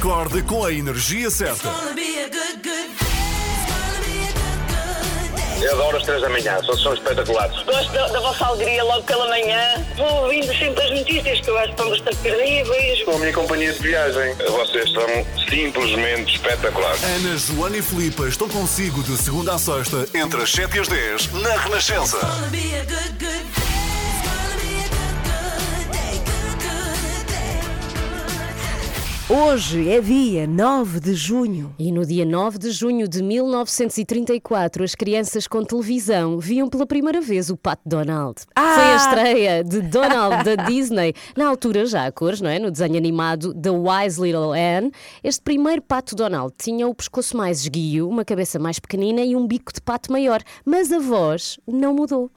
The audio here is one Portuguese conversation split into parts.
Acorde com a energia certa. Eu adoro as 3 da manhã, são espetaculares. Gosto da vossa alegria logo pela manhã. Vou ouvindo sempre as notícias que eu acho que estão bastante credíveis. Com a minha companhia de viagem. Vocês são simplesmente espetaculares. Ana, Joana e Filipe estão consigo de segunda a sexta, entre as 7 e as 10, na Renascença. Hoje é dia 9 de junho. E no dia 9 de junho de 1934, as crianças com televisão viam pela primeira vez o Pato Donald. Foi a estreia de Donald da Disney, na altura já a cores, não é? No desenho animado The Wise Little Anne. Este primeiro Pato Donald tinha o pescoço mais esguio, uma cabeça mais pequenina e um bico de pato maior, mas a voz não mudou.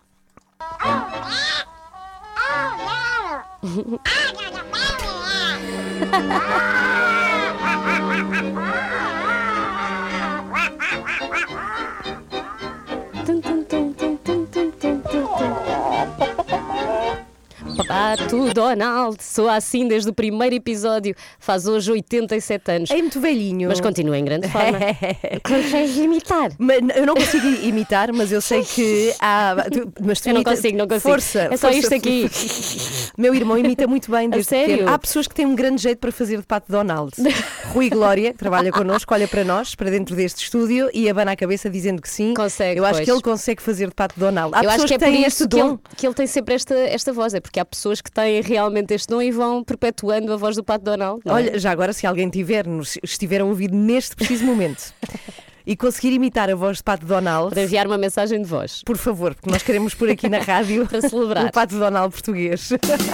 Pato Donald soa assim desde o primeiro episódio. Faz hoje 87 anos. É muito velhinho. Mas continua em grande forma. Consegues imitar? Eu não consigo imitar, mas eu sei que há. Mas tu Eu não consigo. Força. É só isto aqui. Meu irmão imita muito bem desde sério? pequeno. Há pessoas que têm um grande jeito para fazer de Pato Donald. Rui Glória, que trabalha connosco, olha para nós, para dentro deste estúdio e abana a cabeça dizendo que sim. Consegue, eu acho pois. que ele consegue fazer de Pato Donald. Há Eu acho pessoas que é por têm isso este que dom. ele tem sempre esta voz. É porque há pessoas que têm realmente este dom e vão perpetuando a voz do Pato Donald. Não é? Olha, já agora, se alguém estiver a ouvir neste preciso momento e conseguir imitar a voz de Pato Donald, Para enviar uma mensagem de voz. por favor, porque nós queremos pôr aqui na rádio Para celebrar. o Pato Donald português.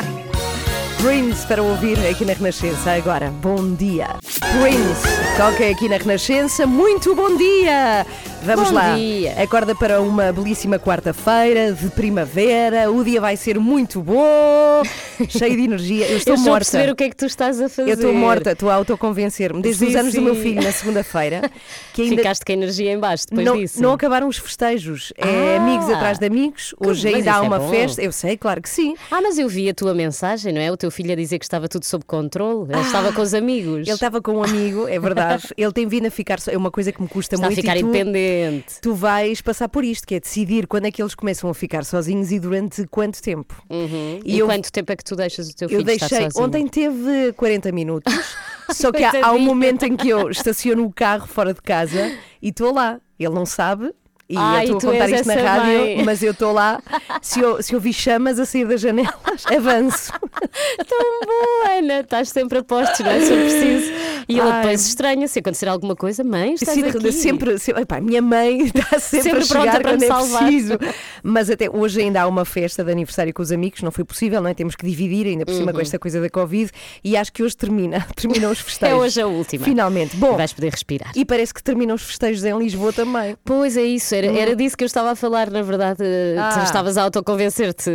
Prince para ouvir aqui na Renascença agora. Bom dia. Prince toca aqui na Renascença. Muito bom dia. Vamos Bom lá. dia. Acorda para uma belíssima quarta-feira de primavera. O dia vai ser muito bom. Cheio de energia. Eu estou Eu estou a morta. perceber o que é que tu estás a fazer. Eu estou morta, estou a autoconvencer-me. Desde Sim, os anos sim. do meu filho, na segunda-feira, que ainda Ficaste com a energia em baixo depois disso. não acabaram os festejos. É amigos atrás de amigos. Hoje mas ainda isso há é uma bom. festa. Eu sei, claro que sim. Mas eu vi a tua mensagem, não é? O teu filho a dizer que estava tudo sob controle. Ele estava com os amigos. Ele estava com um amigo, é verdade. Ele tem vindo a ficar só. É uma coisa que me custa Está muito. a ficar e independente. tu vais passar por isto, que é decidir quando é que eles começam a ficar sozinhos e durante quanto tempo. E eu, quanto tempo é que tu deixas o teu eu filho estar deixei. sozinho? Ontem teve 40 minutos, só que há um Coitadinho. momento em que eu estaciono o carro fora de casa e estou lá. Ele não sabe. E Ai, eu estou a tu contar és isto na essa rádio, mãe. mas eu estou lá. Se eu vi chamas a sair das janelas, avanço. Tão bom, Ana. Estás sempre a postos, não é? Se eu preciso. E ele Ai. depois estranha. Se acontecer alguma coisa, mãe, estás aqui. Sempre, epá, minha mãe está sempre a Sempre pronta chegar para quando me é salvar. preciso. Mas até hoje ainda há uma festa de aniversário com os amigos, não foi possível, não é? Temos que dividir, ainda por cima com esta coisa da Covid, e acho que hoje terminam os festejos. É hoje a última. Finalmente. Bom, Vais poder respirar. e parece que terminam os festejos em Lisboa também. Pois é isso, era disso que eu estava a falar, na verdade. Tu estavas a autoconvencer-te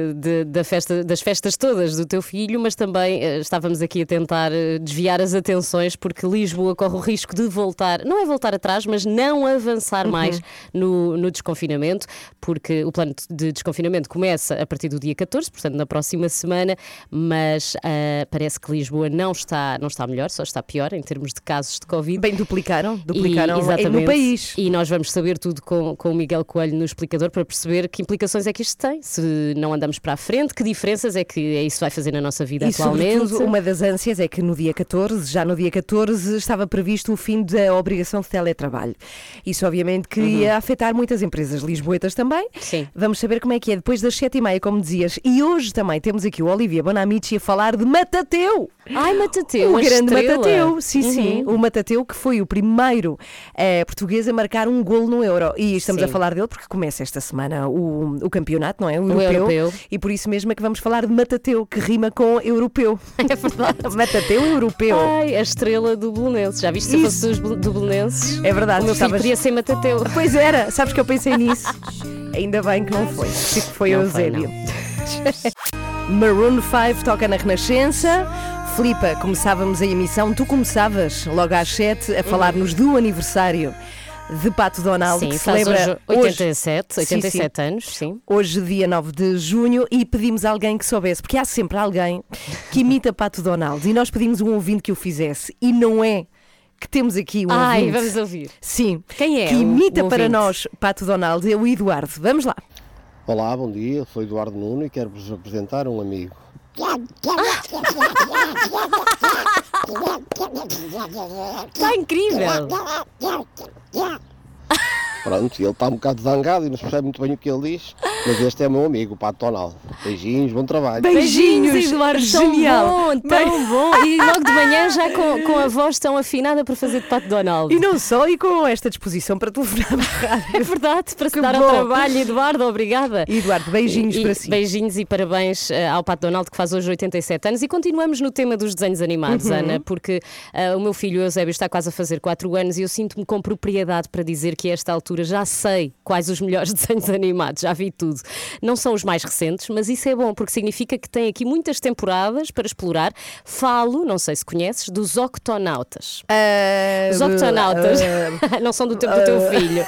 das festas todas do teu filho, mas também estávamos aqui a tentar desviar as atenções, porque Lisboa corre o risco de voltar, não é voltar atrás, mas não avançar mais no desconfinamento, porque o plano de desconfinamento começa a partir do dia 14, portanto na próxima semana, mas parece que Lisboa não está melhor, só está pior em termos de casos de Covid. Bem, duplicaram Exatamente. no país. E nós vamos saber tudo com o Miguel Coelho no explicador para perceber que implicações é que isto tem, se não andamos para a frente, que diferenças é que isso vai fazer na nossa vida E atualmente. sobretudo, uma das ânsias é que no dia 14, já no dia 14, estava previsto o fim da obrigação de teletrabalho. Isso obviamente que ia afetar muitas empresas lisboetas também. Sim. Vamos saber como é que é depois das 7h30, como dizias. E hoje também temos aqui o Olivia Bonamici a falar de Matateu. Ai, Matateu, O a grande estrela. Matateu, sim. O Matateu, que foi o primeiro português a marcar um golo no Euro. E estamos Sim. a falar dele porque começa esta semana o campeonato, não é? O europeu. E por isso mesmo é que vamos falar de Matateu, que rima com europeu. É verdade. Matateu europeu. Ai, a estrela do Belenenses. Já viste se eu fosse do Belenenses? É verdade. O meu filho estavas- podia ser Matateu. Pois era, sabes que eu pensei nisso. Ainda bem que não foi. Foi Não Eusébio. foi, Maroon 5 toca na Renascença. Filipa, começávamos a emissão, tu começavas logo às 7 a falar-nos do aniversário de Pato Donald, Sim, que faz celebra hoje 87 anos, sim. Hoje, dia 9 de junho, e pedimos a alguém que soubesse, porque há sempre alguém que imita Pato Donald, e nós pedimos um ouvinte que o fizesse, e não é que temos aqui um Ai, ouvinte. vamos ouvir. Sim. Quem é que o imita para ouvinte? nós Pato Donald, é o Eduardo. Vamos lá. Olá, bom dia, sou Eduardo Nuno e quero-vos apresentar um amigo. Está incrível! Pronto, ele está um bocado zangado e não se percebe muito bem o que ele diz, mas este é meu amigo, o Pato Donald. Beijinhos, bom trabalho. Beijinhos, Eduardo, genial. tão bom. E logo de manhã já com a voz tão afinada para fazer de Pato Donald. E não só, e com esta disposição para telefonar na rádio. É verdade, para se Que dar bom. ao trabalho, Eduardo, obrigada. Eduardo, beijinhos para si. Beijinhos e parabéns ao Pato Donald, que faz hoje 87 anos. E continuamos no tema dos desenhos animados, Ana, porque o meu filho Eusébio está quase a fazer 4 anos e eu sinto-me com propriedade para dizer que a esta altura já sei quais os melhores desenhos animados, já vi tudo. Não são os mais recentes, mas isso é bom, porque significa que tem aqui muitas temporadas para explorar. Falo, não sei se conheces, dos Octonautas. Os Octonautas não são do tempo do teu filho.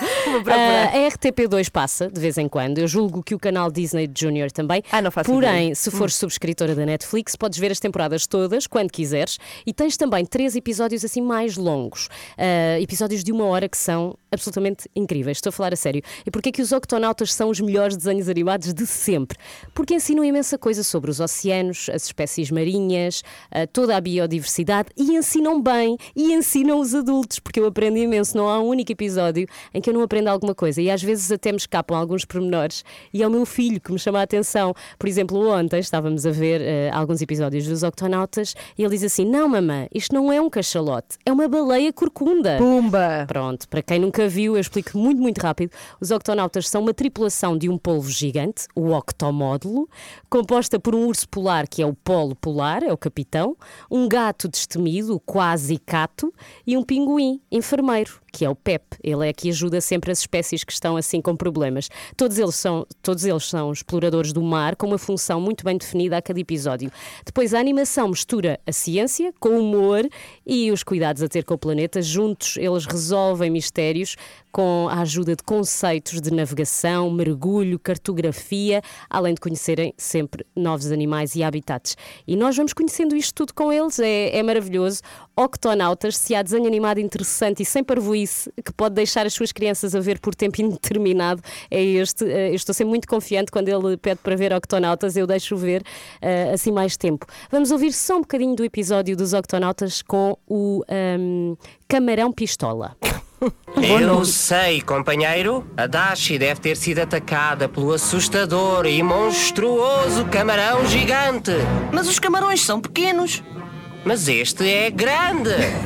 A RTP2 passa, de vez em quando. Eu julgo que o canal Disney Junior também. Não faço Porém, ideia. se fores subscritora da Netflix, podes ver as temporadas todas, quando quiseres. E tens também 3 episódios assim mais longos. Episódios de 1 hora que são absolutamente incríveis. Estou a falar a sério. E porquê que os Octonautas são os melhores desenhos animados de sempre? Porque ensinam imensa coisa sobre os oceanos, as espécies marinhas, toda a biodiversidade e ensinam bem e ensinam os adultos, porque eu aprendo imenso. Não há um único episódio em que eu não aprenda alguma coisa e às vezes até me escapam alguns pormenores e é o meu filho que me chama a atenção. Por exemplo, ontem estávamos a ver alguns episódios dos Octonautas e ele diz assim: não, mamãe, isto não é um cachalote, é uma baleia corcunda. Pumba! Pronto, para quem nunca viu, eu explico muito rápido. Os Octonautas são uma tripulação de um polvo gigante, o octomódulo, composta por um urso polar, que é o polo polar, é o capitão, um gato destemido, o quasi-cato, e um pinguim enfermeiro, que é o Pep. Ele é que ajuda sempre as espécies que estão assim com problemas. Todos eles são exploradores do mar, com uma função muito bem definida a cada episódio. Depois a animação mistura a ciência com o humor e os cuidados a ter com o planeta. Juntos eles resolvem mistérios com a ajuda de conceitos de navegação, mergulho, cartografia, além de conhecerem sempre novos animais e habitats. E nós vamos conhecendo isto tudo com eles, é maravilhoso. Octonautas, se há desenho animado interessante e sem parvoíce, que pode deixar as suas crianças a ver por tempo indeterminado, é este. Eu estou sempre muito confiante quando ele pede para ver Octonautas, eu deixo ver assim mais tempo. Vamos ouvir só um bocadinho do episódio dos Octonautas com o Camarão Pistola. Eu sei, companheiro. A Dashi deve ter sido atacada pelo assustador e monstruoso camarão gigante. Mas os camarões são pequenos. Mas este é grande.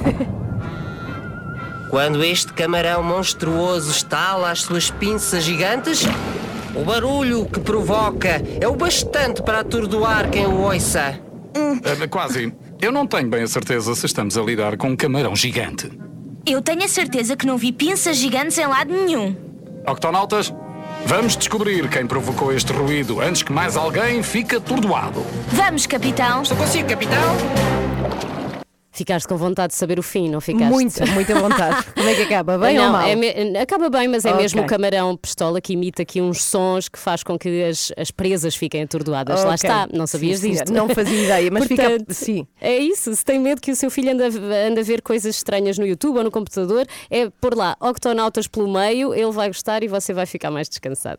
Quando este camarão monstruoso estala as suas pinças gigantes, o barulho que provoca é o bastante para atordoar quem o ouça. Quase. Eu não tenho bem a certeza se estamos a lidar com um camarão gigante. Eu tenho a certeza que não vi pinças gigantes em lado nenhum. Octonautas, vamos descobrir quem provocou este ruído antes que mais alguém fique atordoado. Vamos, capitão. Estou consigo, capitão. Ficaste com vontade de saber o fim, não ficaste? Muita vontade. Como é que acaba? Bem ou não, mal? acaba bem, mas é Ok. mesmo o camarão pistola que imita aqui uns sons que faz com que as presas fiquem atordoadas. Lá Ok. está, não sabias Sim, disto. senhora. Não fazia ideia, mas Portanto, fica... Sim. É isso, se tem medo que o seu filho ande a ver coisas estranhas no YouTube ou no computador, é pôr lá Octonautas pelo meio, ele vai gostar e você vai ficar mais descansado.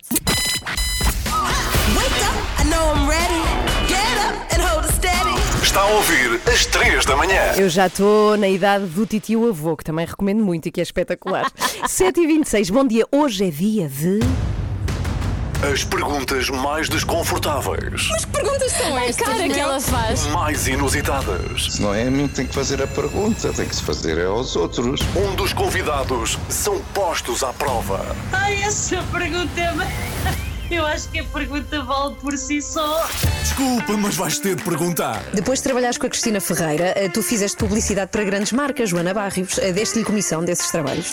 Está a ouvir às 3 da manhã. Eu já estou na idade do titio avô, que também recomendo muito e que é espetacular. 7h26, bom dia. Hoje é dia de... As perguntas mais desconfortáveis, Que perguntas são estas? Cara que ela faz. mais inusitadas. Se não é a mim que tem que fazer a pergunta, tem que se fazer aos outros. Onde os convidados são postos à prova. Ai, essa pergunta é... Eu acho que a pergunta vale por si só. Desculpa, mas vais ter de perguntar. Depois de trabalhares com a Cristina Ferreira, tu fizeste publicidade para grandes marcas, Joana Barrios. Deste-lhe comissão desses trabalhos?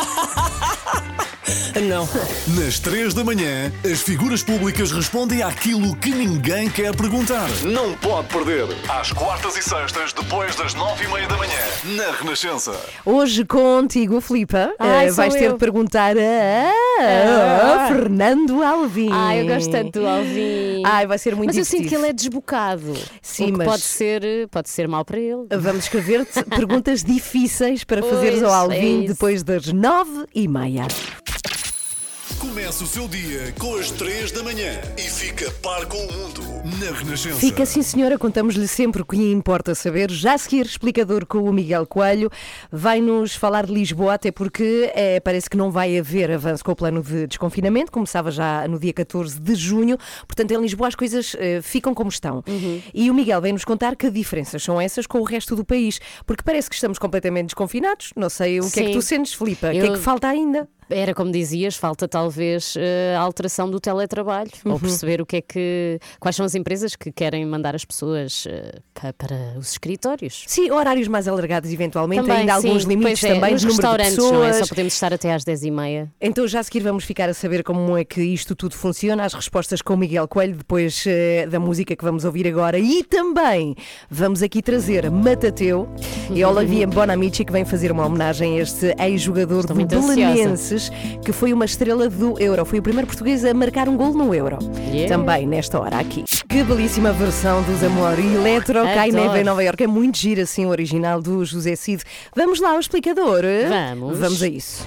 Não. Nas 3 da manhã, as figuras públicas respondem àquilo que ninguém quer perguntar. Não pode perder. Às quartas e sextas, depois das 9h30 da manhã, na Renascença. Hoje contigo, Filipa, Ai, vais sou ter eu. de perguntar a Fernando Alvim. Eu gosto tanto do Alvim. Vai ser muito Mas eu divertido. sinto que ele é desbocado. Sim, o que mas pode ser mau para ele. vamos escrever-te perguntas difíceis para fazeres ao Alvim depois das 9h30. Começa o seu dia com as 3 da manhã e fica par com o mundo na Renascença. Fica sim, senhora, contamos-lhe sempre o que importa saber. Já a seguir, explicador com o Miguel Coelho vai-nos falar de Lisboa, até porque parece que não vai haver avanço com o plano de desconfinamento, começava já no dia 14 de junho, portanto em Lisboa as coisas ficam como estão. E o Miguel vem-nos contar que diferenças são essas com o resto do país, porque parece que estamos completamente desconfinados. Não sei o que é que tu sentes, Filipe, o que é que falta ainda? Era como dizias, falta talvez a alteração do teletrabalho, ou perceber quais são as empresas que querem mandar as pessoas para os escritórios. Sim, horários mais alargados eventualmente, também, ainda há alguns limites também nos de número de restaurantes, pessoas. não é? Só podemos estar até às 10h30. Então já a seguir vamos ficar a saber como é que isto tudo funciona, as respostas com o Miguel Coelho, depois da música que vamos ouvir agora, e também vamos aqui trazer Matateu e Olivia Bonamici, que vem fazer uma homenagem a este ex-jogador do Belenenses, que foi uma estrela do Euro. Foi o primeiro português a marcar um gol no Euro. Também nesta hora aqui. Que belíssima versão dos Amor Eletro, Cai Neve em Nova Iorque. É muito giro assim o original do José Cid. Vamos lá ao explicador? Vamos a isso.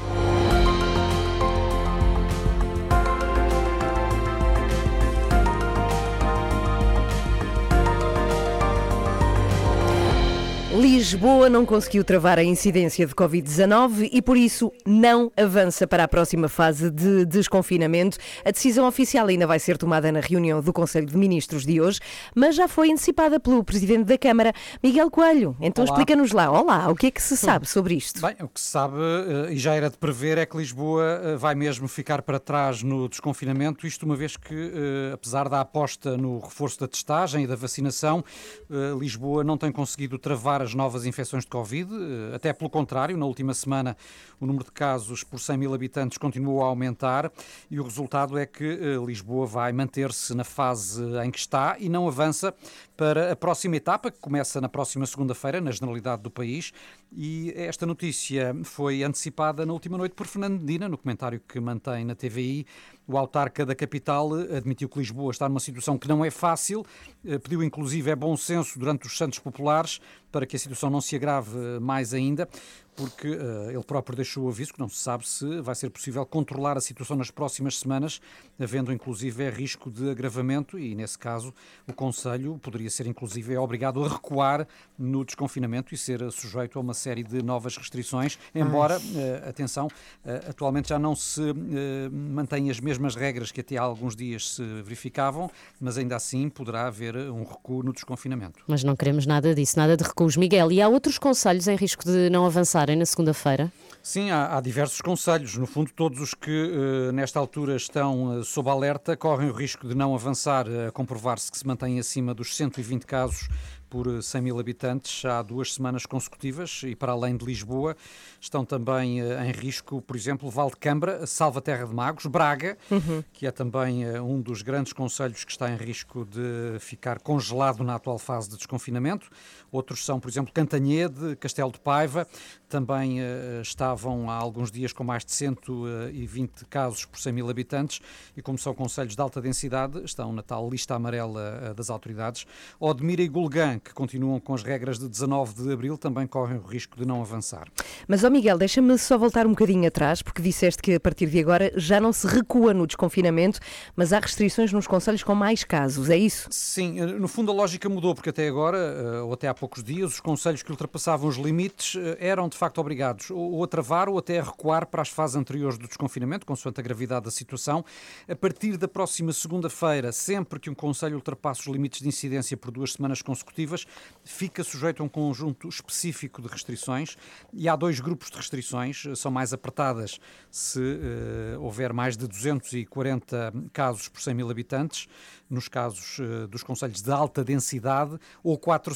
Lisboa não conseguiu travar a incidência de Covid-19 e, por isso, não avança para a próxima fase de desconfinamento. A decisão oficial ainda vai ser tomada na reunião do Conselho de Ministros de hoje, mas já foi antecipada pelo Presidente da Câmara, Miguel Coelho. Então explica-nos lá. Olá, o que é que se sabe sobre isto? Bem, o que se sabe, e já era de prever, é que Lisboa vai mesmo ficar para trás no desconfinamento, isto uma vez que, apesar da aposta no reforço da testagem e da vacinação, Lisboa não tem conseguido travar as novas infecções de Covid, até pelo contrário, na última semana o número de casos por 100 mil habitantes continuou a aumentar e o resultado é que Lisboa vai manter-se na fase em que está e não avança para a próxima etapa, que começa na próxima segunda-feira, na generalidade do país, e esta notícia foi antecipada na última noite por Fernando Medina, no comentário que mantém na TVI. O autarca da capital admitiu que Lisboa está numa situação que não é fácil, pediu inclusive bom senso durante os Santos Populares para que a situação não se agrave mais ainda, porque ele próprio deixou o aviso que não se sabe se vai ser possível controlar a situação nas próximas semanas, havendo inclusive risco de agravamento e, nesse caso, o Conselho poderia ser inclusive obrigado a recuar no desconfinamento e ser sujeito a uma série de novas restrições, embora, atenção, atualmente já não se mantêm as mesmas regras que até há alguns dias se verificavam, mas ainda assim poderá haver um recuo no desconfinamento. Mas não queremos nada disso, nada de recuos, Miguel. E há outros concelhos em risco de não avançarem na segunda-feira? Sim, há diversos concelhos. No fundo, todos os que nesta altura estão sob alerta correm o risco de não avançar, a comprovar-se que se mantém acima dos 120 casos por 100 mil habitantes há 2 semanas consecutivas e para além de Lisboa estão também em risco, por exemplo, Valdecambra, Salvaterra de Magos, Braga, que é também um dos grandes concelhos que está em risco de ficar congelado na atual fase de desconfinamento. Outros são, por exemplo, Cantanhede, Castelo de Paiva, também estavam há alguns dias com mais de 120 casos por 100 mil habitantes e como são concelhos de alta densidade, estão na tal lista amarela das autoridades. Odmira e Gulgã, que continuam com as regras de 19 de abril, também correm o risco de não avançar. Mas, Miguel, deixa-me só voltar um bocadinho atrás, porque disseste que a partir de agora já não se recua no desconfinamento, mas há restrições nos concelhos com mais casos, é isso? Sim, no fundo a lógica mudou, porque até agora, ou até há poucos dias, os concelhos que ultrapassavam os limites eram de facto obrigados ou a travar ou até a recuar para as fases anteriores do desconfinamento, consoante a gravidade da situação. A partir da próxima segunda-feira, sempre que um concelho ultrapasse os limites de incidência por 2 semanas consecutivas, fica sujeito a um conjunto específico de restrições e há 2 grupos de restrições, são mais apertadas se houver mais de 240 casos por 100 mil habitantes, nos casos dos concelhos de alta densidade, ou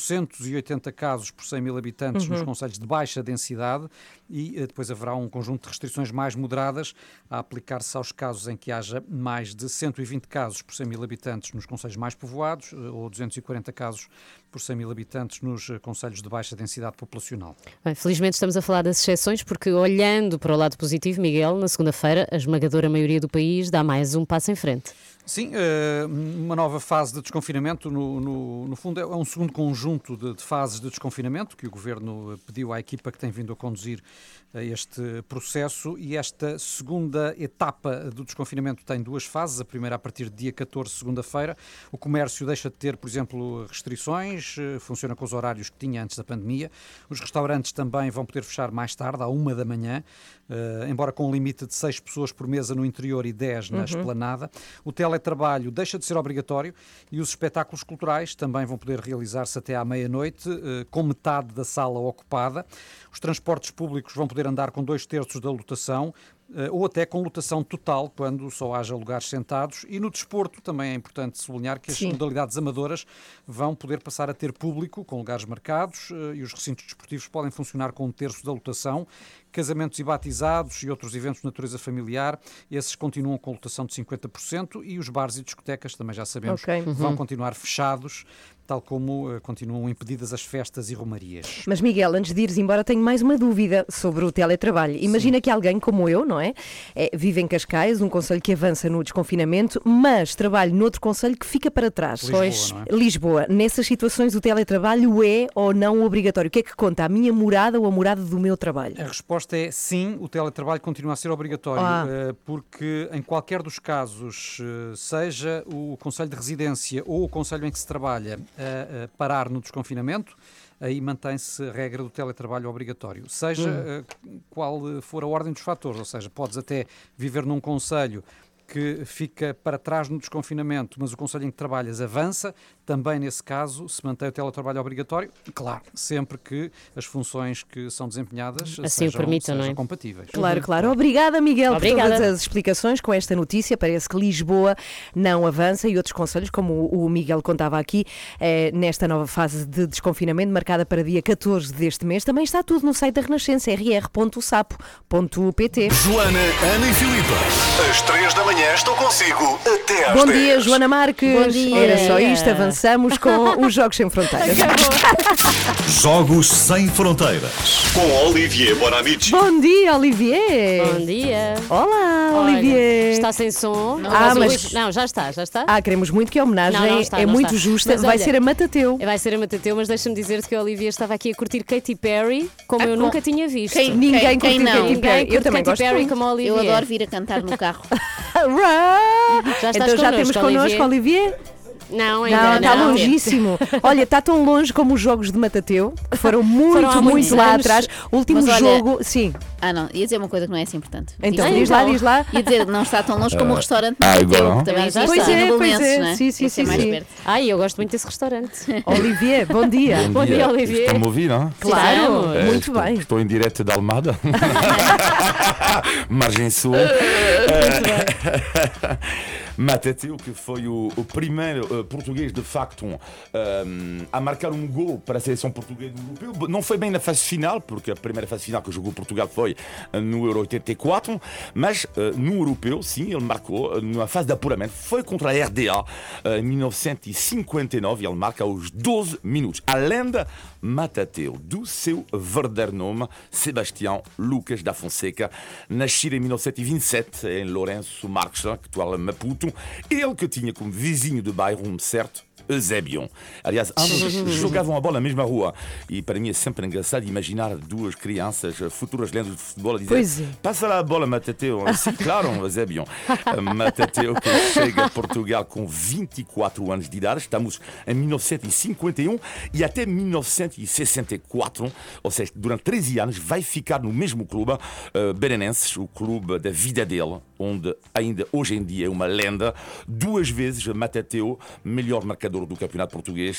480 casos por 100 mil habitantes nos concelhos de baixa densidade, e depois haverá um conjunto de restrições mais moderadas a aplicar-se aos casos em que haja mais de 120 casos por 100 mil habitantes nos concelhos mais povoados, ou 240 casos por 100 mil habitantes nos concelhos de baixa densidade populacional. Bem, felizmente estamos a falar das exceções, porque olhando para o lado positivo, Miguel, na segunda-feira, a esmagadora maioria do país dá mais um passo em frente. Sim, uma nova fase de desconfinamento, no fundo é um segundo conjunto de fases de desconfinamento que o Governo pediu à equipa que tem vindo a conduzir este processo, e esta segunda etapa do desconfinamento tem duas fases. A primeira a partir de dia 14, segunda-feira. O comércio deixa de ter, por exemplo, restrições, funciona com os horários que tinha antes da pandemia. Os restaurantes também vão poder fechar mais tarde, à 1 da manhã, embora com um limite de 6 pessoas por mesa no interior e 10 na esplanada. O teletrabalho deixa de ser obrigatório e os espetáculos culturais também vão poder realizar-se até à meia-noite, com metade da sala ocupada. Os transportes públicos vão poder andar com 2/3 da lotação, ou até com lotação total, quando só haja lugares sentados. E no desporto também é importante sublinhar que as modalidades amadoras vão poder passar a ter público, com lugares marcados, e os recintos desportivos podem funcionar com 1/3 da lotação. Casamentos e batizados e outros eventos de natureza familiar, esses continuam com lotação de 50%, e os bares e discotecas, também já sabemos, vão continuar fechados, tal como continuam impedidas as festas e romarias. Mas Miguel, antes de ires embora, tenho mais uma dúvida sobre o teletrabalho. Imagina que alguém como eu, não é? Vive em Cascais, um concelho que avança no desconfinamento, mas trabalho noutro concelho que fica para trás. Lisboa, não é? Lisboa. Nessas situações o teletrabalho é ou não obrigatório? O que é que conta? A minha morada ou a morada do meu trabalho? A resposta é sim, o teletrabalho continua a ser obrigatório, porque em qualquer dos casos, seja o concelho de residência ou o concelho em que se trabalha a parar no desconfinamento, aí mantém-se a regra do teletrabalho obrigatório. Seja qual for a ordem dos fatores, ou seja, podes até viver num concelho que fica para trás no desconfinamento, mas o concelho em que trabalhas avança, também nesse caso se mantém o teletrabalho obrigatório, claro, sempre que as funções que são desempenhadas assim sejam compatíveis. Claro, claro. Obrigada, Miguel, por todas as explicações com esta notícia. Parece que Lisboa não avança e outros concelhos, como o Miguel contava aqui, nesta nova fase de desconfinamento, marcada para dia 14 deste mês. Também está tudo no site da Renascença, rr.sapo.pt. Joana, Ana e Filipe, às 3 da manhã estou consigo até às 10. Bom dia, Joana Marques. Bom dia. Era só isto, avançamos com os Jogos Sem Fronteiras. Jogos Sem Fronteiras, com Olivier Bonamici. Bom dia, Olivier. Bom dia. Olá, Olha, Olivier. está sem som? Não, já está. Queremos muito que a homenagem não muito está. justa. Mas, vai olha, ser a Matateu. Vai ser a Matateu, mas deixa-me dizer-te que a Olivia estava aqui a curtir Katy Perry como eu nunca tinha visto. Ninguém curtiu Katy Perry. Eu também gosto Perry muito. como a Olivia. Eu adoro vir a cantar no carro. Já estás então já temos connosco, Olivier? Não, ainda está longíssimo. Olha, está tão longe como os jogos de Matateu, que foram muito lá atrás. O último jogo, sim. Não, ia dizer uma coisa que não é assim importante. Então, diz lá. Ia dizer que não está tão longe como o restaurante Matateu, que também já está no Belenenses, não é? Sim. Eu gosto muito desse restaurante. Olivier, bom dia. Bom dia, Olivier. Estão-me a ouvir, não? Claro, muito bem. Estou em direto da Almada. Margem Sul. Matateu, que foi o primeiro português de facto a marcar um gol para a seleção portuguesa no europeu. Não foi bem na fase final, porque a primeira fase final que jogou Portugal foi no Euro 84, mas no europeu, sim, ele marcou na fase de apuramento. Foi contra a RDA em 1959 e ele marca aos 12 minutos. A lenda Matateu, do seu verdadeiro nome, Sebastião Lucas da Fonseca, nascido em 1927 em Lourenço Marques, atual Maputo. Ele que tinha como vizinho de bairro um certo Eusébio. Aliás, ambos jogavam a bola na mesma rua. E para mim é sempre engraçado imaginar duas crianças, futuras lendas de futebol, a dizer: passa lá a bola, Matateu. Sim, claro, Eusébio. Matateu, que chega a Portugal com 24 anos de idade. Estamos em 1951 e até 1964, ou seja, durante 13 anos, vai ficar no mesmo clube, Belenenses, o clube da vida dele, onde ainda hoje em dia é uma lenda. 2 vezes Matateu, melhor marcador do campeonato português,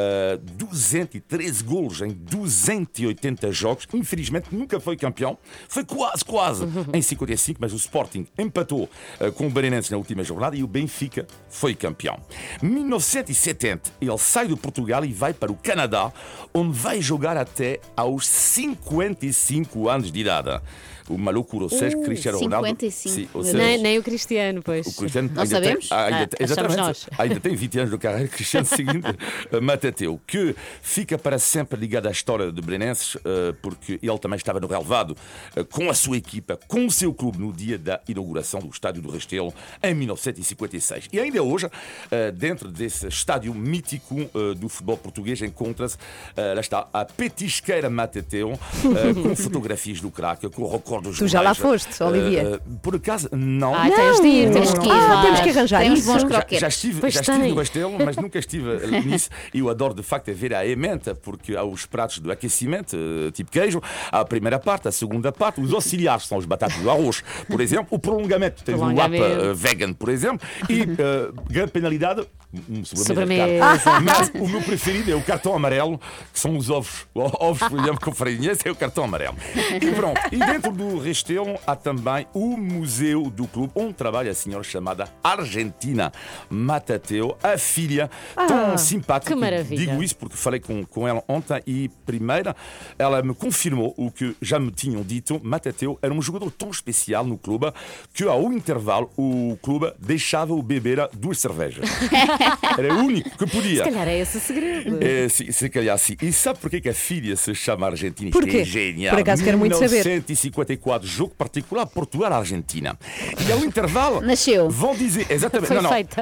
213 golos em 280 jogos. Infelizmente nunca foi campeão, foi quase em 55, mas o Sporting empatou com o Belenenses na última jornada e o Benfica foi campeão. 1970 ele sai de Portugal e vai para o Canadá, onde vai jogar até aos 55 anos de idade. Uma loucura, ou seja, Cristiano Ronaldo. 55. Nem o Cristiano, pois. O Cristiano não sabemos? Ainda tem 20 anos de carreira Cristiano seguinte, Matateu, que fica para sempre ligado à história de Belenenses, porque ele também estava no relevado com a sua equipa, com o seu clube, no dia da inauguração do Estádio do Restelo, em 1956. E ainda hoje, dentro desse estádio mítico do futebol português, encontra-se, lá está, a petisqueira Matateu, com fotografias do craque, com recordos. Tu já lá foste, Olivia? Por acaso, não. Tens de ir, temos que ir. Temos que arranjar Temos isso. bons croquetes. Já estive no Restelo, mas nunca estive nisso. E eu adoro, de facto, ver a emenda, porque há os pratos do aquecimento, tipo queijo, há a primeira parte, a segunda parte, os auxiliares são os batatas do arroz, por exemplo, o prolongamento, tens o wrap vegan, por exemplo, e grande penalidade, sobremesa. Mas o meu preferido é o cartão amarelo, que são os ovos, por exemplo, com farinha, esse é o cartão amarelo. E pronto, e dentro do Restelo há também o museu do clube, onde trabalha a senhora chamada Argentina Matateu, a filha tão simpática. Que maravilha. Digo isso porque falei com ela ontem e primeiro ela me confirmou o que já me tinham dito. Matateu era um jogador tão especial no clube que ao intervalo o clube deixava-o beber 2 cervejas. Era o único que podia. Se calhar é esse o segredo. Se calhar sim. E sabe porquê que a filha se chama Argentina? Porquê? Isto é genial. Por acaso quero muito saber. 1954, jogo particular, Portugal-Argentina. E ao intervalo Nasceu. vão dizer, exatamente, Foi feita.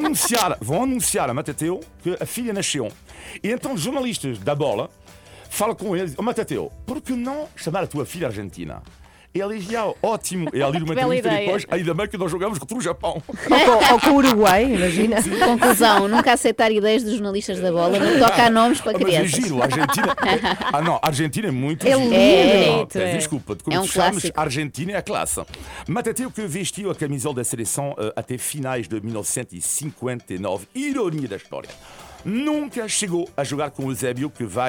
vão anunciar a Matateu que a filha nasceu. E então os jornalistas da bola falam com eles: Matateu, por que não chamar a tua filha Argentina? E ele diz: ótimo. E ali numa entrevista depois, ainda bem que nós jogamos contra o Japão. Ou com o Uruguai, imagina. Conclusão, nunca aceitar ideias dos jornalistas da bola, não toca a nomes para crianças. Mas é giro, a Argentina. A Argentina é muito É giro. lindo. Desculpa, como É um chamas, clássico. a Argentina é a classe. Matateu, que vestiu a camisola da seleção até finais de 1959. Ironia da história. Nunca chegou a jogar com o Eusébio,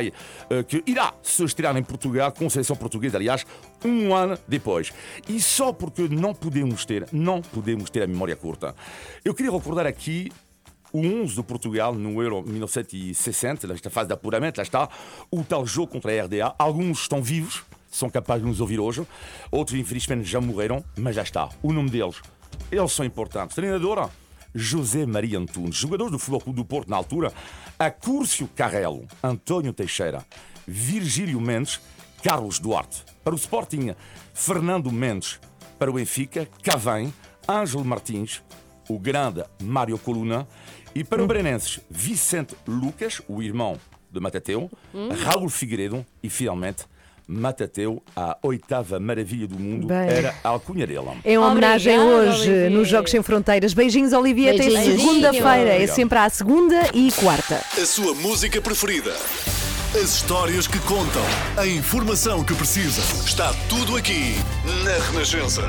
que irá se estrear em Portugal, com a seleção portuguesa, aliás, um ano depois. E só porque não podemos ter a memória curta. Eu queria recordar aqui o 11 do Portugal no Euro 1960, nesta fase de apuramento, lá está, o tal jogo contra a RDA. Alguns estão vivos, são capazes de nos ouvir hoje, outros infelizmente já morreram, mas já está, o nome deles, eles são importantes. Treinadora, José Maria Antunes, jogador do Futebol Clube do Porto na altura, Acúrcio Carrelo, António Teixeira, Virgílio Mendes, Carlos Duarte. Para o Sporting, Fernando Mendes. Para o Benfica, Cavém, Ângelo Martins, o grande Mário Coluna. E para o Belenenses, Vicente Lucas, o irmão de Matateu, Raul Figueiredo e, finalmente, Matateu, a 8ª maravilha do mundo, era a alcunha dele. É uma homenagem hoje Olivia. nos Jogos Sem Fronteiras. Beijinhos, Olivia, até Beijinhos. segunda-feira. É sempre à segunda e quarta. A sua música preferida. As histórias que contam. A informação que precisa. Está tudo aqui na Renascença.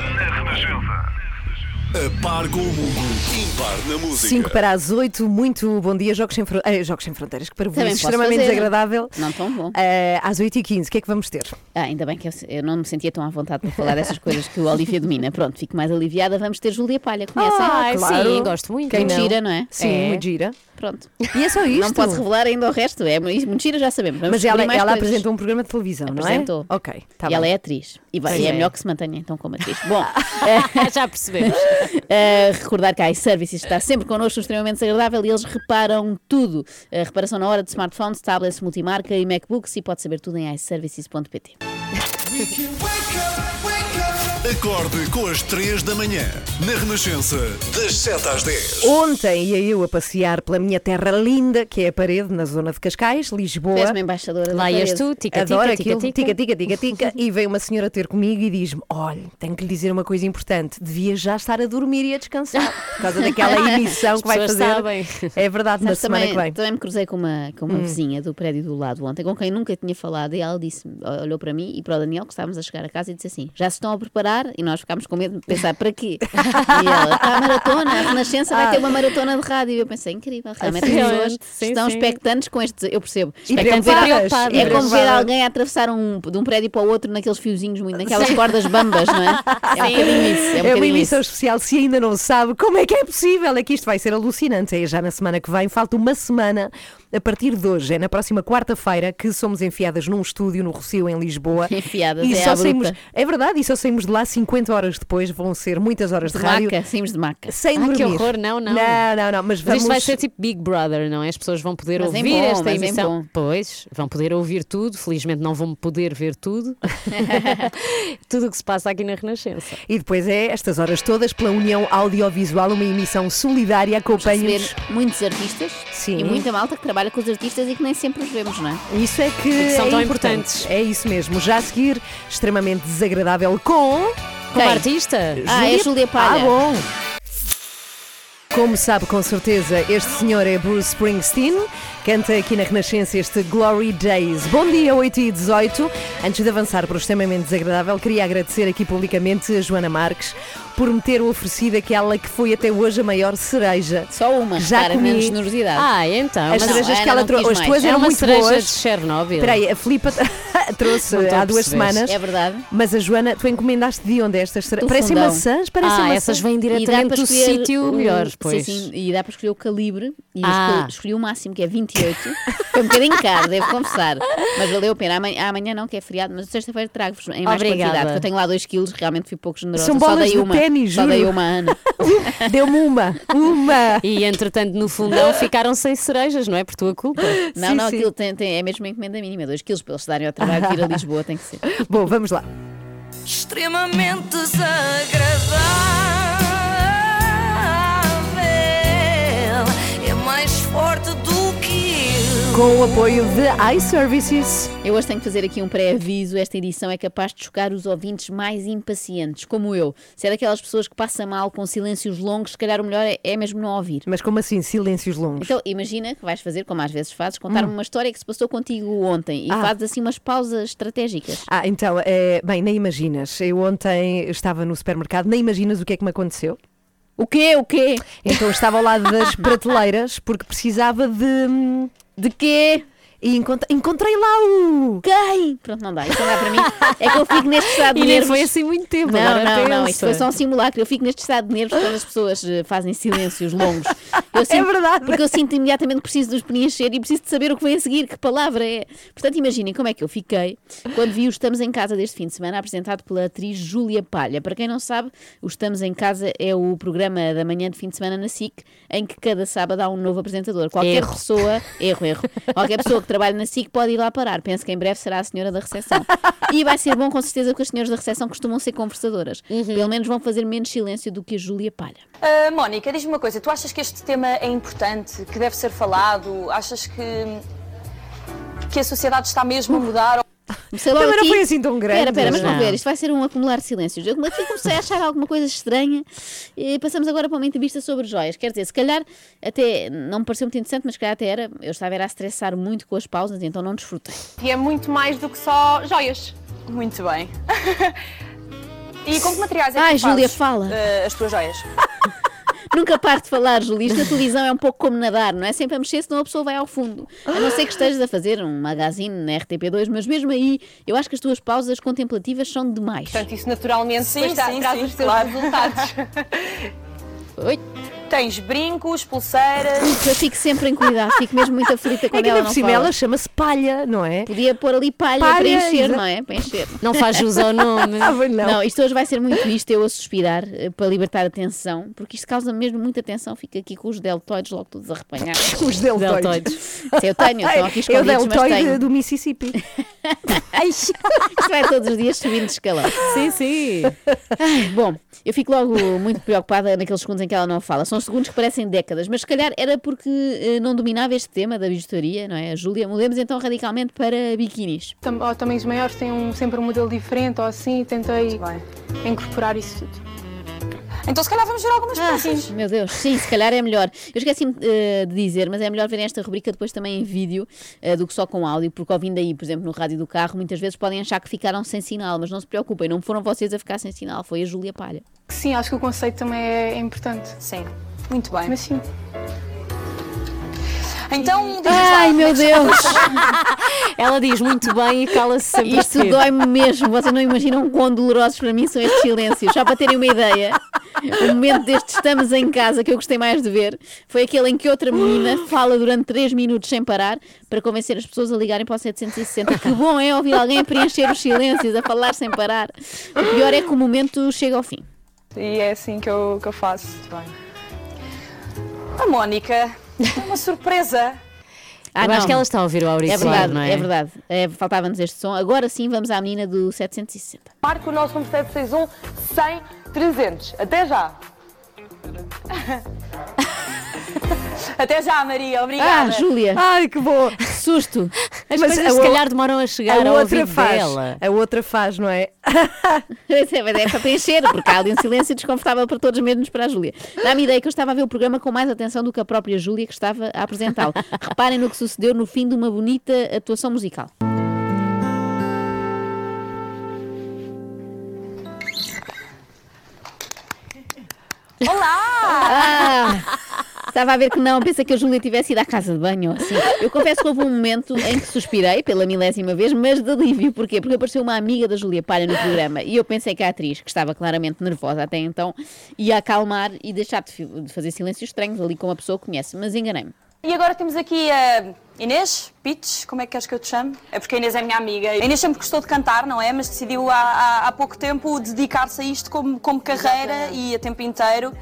A par com o mundo, impar na música. 5 para as 8, muito bom dia. Jogos Sem Fronteiras, que para Também vocês posso extremamente fazer. desagradável. Não tão bom. Às 8h15, o que é que vamos ter? Ainda bem que eu não me sentia tão à vontade para falar dessas coisas que o Olivia domina. Pronto, fico mais aliviada. Vamos ter Júlia Palha, conhecem? claro. Sim, gosto muito. Quem Muito não? gira, não é? Sim, muito gira. Pronto. E é só isto? Não posso revelar ainda o resto. É muito gira, já sabemos. Vamos Mas ela descobrir mais coisas. apresentou um programa de televisão, não é? Apresentou. Ok, tá E bem. ela é atriz. E Sim, é é. melhor que se mantenha então como atriz. Bom, Já percebemos. recordar que a iServices está sempre connosco, extremamente desagradável, e eles reparam tudo. A reparação na hora de smartphones, tablets, multimarca e MacBooks, e pode saber tudo em iServices.pt. Acorde com as 3 da manhã, na Renascença, das 7 às 10. Ontem ia eu a passear pela minha terra linda, que é a Parede, na zona de Cascais, Lisboa. És uma embaixadora da Lá ias Parede. tu, tica, Adoro tica, aquilo, tica, tica. tica, e veio uma senhora ter comigo e diz-me: olha, tenho que lhe dizer uma coisa importante, devia já estar a dormir e a descansar, por causa daquela emissão que vai pessoas fazer. sabem. É verdade, na Sabes, semana que vem. também me cruzei com uma vizinha do prédio do lado ontem, com quem nunca tinha falado, e ela olhou para mim e para o Daniel, que estávamos a chegar a casa, e disse assim: já se estão a preparar? E nós ficámos com medo de pensar: para quê? E ela: está a maratona, a Renascença vai ter uma maratona de rádio. E eu pensei: incrível, realmente as pessoas Sim, estão sim. expectantes com estes. Eu percebo. E Expectantes preocupadas. é como ver alguém a atravessar de um prédio para o outro naqueles fiozinhos, naquelas cordas bambas, não é? É um bocadinho isso. É uma emissão especial, se ainda não sabe como é que é possível, é que isto vai ser alucinante. É já na semana que vem, falta uma semana a partir de hoje, é na próxima quarta-feira que somos enfiadas num estúdio no Rossio, em Lisboa. Enfiadas, e é só à saímos, bruta. é verdade, e só saímos de lá lá 50 horas depois, vão ser muitas horas de rádio. Saímos de maca. Sem dormir. Que horror, não. Não, mas Mas vamos... isto vai ser tipo Big Brother, não é? As pessoas vão poder ouvir esta emissão. Pois, vão poder ouvir tudo. Felizmente não vão poder ver tudo. Tudo o que se passa aqui na Renascença. E depois estas horas todas, pela União Audiovisual, uma emissão solidária, acompanha-nos. Muitos artistas. Sim. E muita malta que trabalha com os artistas e que nem sempre os vemos, não é? Isso é que são tão importante. Importantes. É isso mesmo. Já a seguir, extremamente desagradável com a artista. É Júlia Palha. Bom. Como sabe com certeza, este senhor é Bruce Springsteen. Canta aqui na Renascença este Glory Days. Bom dia, 8h18. Antes de avançar para o extremamente desagradável, queria agradecer aqui publicamente a Joana Marques por me ter oferecido aquela que foi até hoje a maior cereja. Só uma, já comi. Menos generosidade. Então. As cerejas que ela trouxe, as tuas eram muito cereja boas. De Chernobyl. Espera aí, a Filipa trouxe há 2 semanas. É verdade. Mas a Joana, tu encomendaste de onde estas cerejas? Parecem maçãs? Essas vêm diretamente do sítio melhor. Sim, e dá para escolher o calibre. E eu escolhi o máximo, que é 28. Foi um bocadinho caro, devo confessar. Mas valeu a pena. Amanhã não, que é feriado, mas sexta-feira trago-vos em mais quantidade. Porque eu tenho lá 2 quilos, realmente fui pouco generosa. São bolas de ténis, juro. Só dei uma, Ana. Deu-me uma. E entretanto, no fundão, ficaram sem cerejas, não é? Por tua culpa. Não, aquilo é mesmo uma encomenda mínima. 2 quilos para eles darem ao trabalho de ir a Lisboa, tem que ser. Bom, vamos lá. Extremamente desagradável. É mais forte do que eu. Com o apoio de iServices. Eu hoje tenho que fazer aqui um pré-aviso. Esta edição é capaz de chocar os ouvintes mais impacientes, como eu. Se é daquelas pessoas que passa mal com silêncios longos, se calhar o melhor é mesmo não ouvir. Mas como assim, silêncios longos? Então, imagina que vais fazer, como às vezes fazes, contar-me uma história que se passou contigo ontem e fazes assim umas pausas estratégicas. Então, bem, nem imaginas. Eu ontem estava no supermercado, nem imaginas o que é que me aconteceu. O quê? Então estava ao lado das prateleiras porque precisava de... De quê? E encontrei lá o... Quem? Pronto, não dá. Isso não dá para mim. É que eu fico neste estado de nervos. E nem foi assim muito tempo. Não. Isto foi só um simulacro. Eu fico neste estado de nervos quando as pessoas fazem silêncios longos. É verdade. Porque eu sinto imediatamente que preciso de os preencher e preciso de saber o que vem a seguir, que palavra é. Portanto, imaginem como é que eu fiquei quando vi o Estamos em Casa deste fim de semana, apresentado pela atriz Júlia Palha. Para quem não sabe, o Estamos em Casa é o programa da manhã de fim de semana na SIC, em que cada sábado há um novo apresentador. Qualquer pessoa... Erro. Qualquer pessoa que trabalha na SIC pode ir lá parar. Penso que em breve será a senhora da recepção. E vai ser bom, com certeza, porque as senhoras da recepção costumam ser conversadoras. Pelo menos vão fazer menos silêncio do que a Júlia Palha. Mónica, diz-me uma coisa. Tu achas que este tema é importante, que deve ser falado? Achas que a sociedade está mesmo a mudar? Também não foi assim tão grande. Espera, mas vamos ver, isto vai ser um acumular de silêncios. Eu aqui comecei a achar alguma coisa estranha e passamos agora para uma entrevista sobre joias. Quer dizer, se calhar até não me pareceu muito interessante, mas se calhar até era. Eu estava a estressar muito com as pausas, então não desfrutei. E é muito mais do que só joias. Muito bem. E com que materiais é que tu Júlia, fazes, fala. As tuas joias? Nunca paro de falar, Júlia. Isto na televisão é um pouco como nadar, não é? Sempre a mexer, senão a pessoa vai ao fundo. A não ser que estejas a fazer um magazine na RTP2, mas mesmo aí, eu acho que as tuas pausas contemplativas são demais. Portanto, isso naturalmente traz os teus resultados. Oi? Tens brincos, pulseiras... Eu fico sempre em cuidado, fico mesmo muito aflita quando ela não fala. Ela chama-se Palha, não é? Podia pôr ali palha para encher, não é? Para encher. Não faz jus ao nome. Não, isto hoje vai ser muito isto, eu a suspirar para libertar a tensão, porque isto causa mesmo muita tensão. Fico aqui com os deltoides logo todos a repanhar. Os deltoides. Eu tenho, estão aqui escondidos, é o deltoide do Mississippi. Isto vai todos os dias subindo de escalão. Sim. Bom, eu fico logo muito preocupada naqueles segundos em que ela não fala. São segundos que parecem décadas, mas se calhar era porque não dominava este tema da bijuteria, não é? A Júlia, mudemos então radicalmente para biquinis. Tamanhos maiores têm sempre um modelo diferente ou assim, e tentei incorporar isso tudo. Então se calhar vamos ver algumas peças. Meu Deus, sim, se calhar é melhor. Eu esqueci-me de dizer, mas é melhor verem esta rubrica depois também em vídeo do que só com áudio, porque ouvindo aí, por exemplo, no rádio do carro, muitas vezes podem achar que ficaram sem sinal, mas não se preocupem, não foram vocês a ficar sem sinal, foi a Júlia Palha. Sim, acho que o conceito também é importante. Sim, muito bem. Mas sim. Então, diz Ai, meu Deus! Ela diz muito bem e cala-se sempre. Isto dói-me mesmo. Vocês não imaginam quão dolorosos para mim são estes silêncios. Só para terem uma ideia, o momento deste estamos em casa que eu gostei mais de ver foi aquele em que outra menina fala durante 3 minutos sem parar para convencer as pessoas a ligarem para o 760. Que bom é ouvir alguém a preencher os silêncios, a falar sem parar. O pior é que o momento chega ao fim. E é assim que eu faço. A Mónica é uma surpresa. Eu acho que ela está a ouvir o auricular, não é? É verdade. Faltava-nos este som. Agora sim vamos à menina do 760. Marca o nosso 761 100 300. Até já. Até já, Maria. Obrigada. Júlia. Ai, que bom. Susto. As coisas se calhar demoram a chegar ao ouvido dela. A outra faz, não é? É para preencher, porque há ali um silêncio desconfortável para todos, menos para a Júlia. Dá-me ideia que eu estava a ver o programa com mais atenção do que a própria Júlia que estava a apresentá-lo. Reparem no que sucedeu no fim de uma bonita atuação musical. Olá! Estava a ver que não, pensa que a Júlia tivesse ido à casa de banho ou assim. Eu confesso que houve um momento em que suspirei pela 1000ª vez, mas de alívio. Porquê? Porque apareceu uma amiga da Júlia Palha no programa e eu pensei que a atriz, que estava claramente nervosa até então, ia acalmar e deixar de fazer silêncios estranhos ali com uma pessoa que conhece, mas enganei-me. E agora temos aqui a Inês Pitts, como é que queres que eu te chame? É porque a Inês é minha amiga. A Inês sempre gostou de cantar, não é? Mas decidiu há pouco tempo dedicar-se a isto como carreira e a tempo inteiro.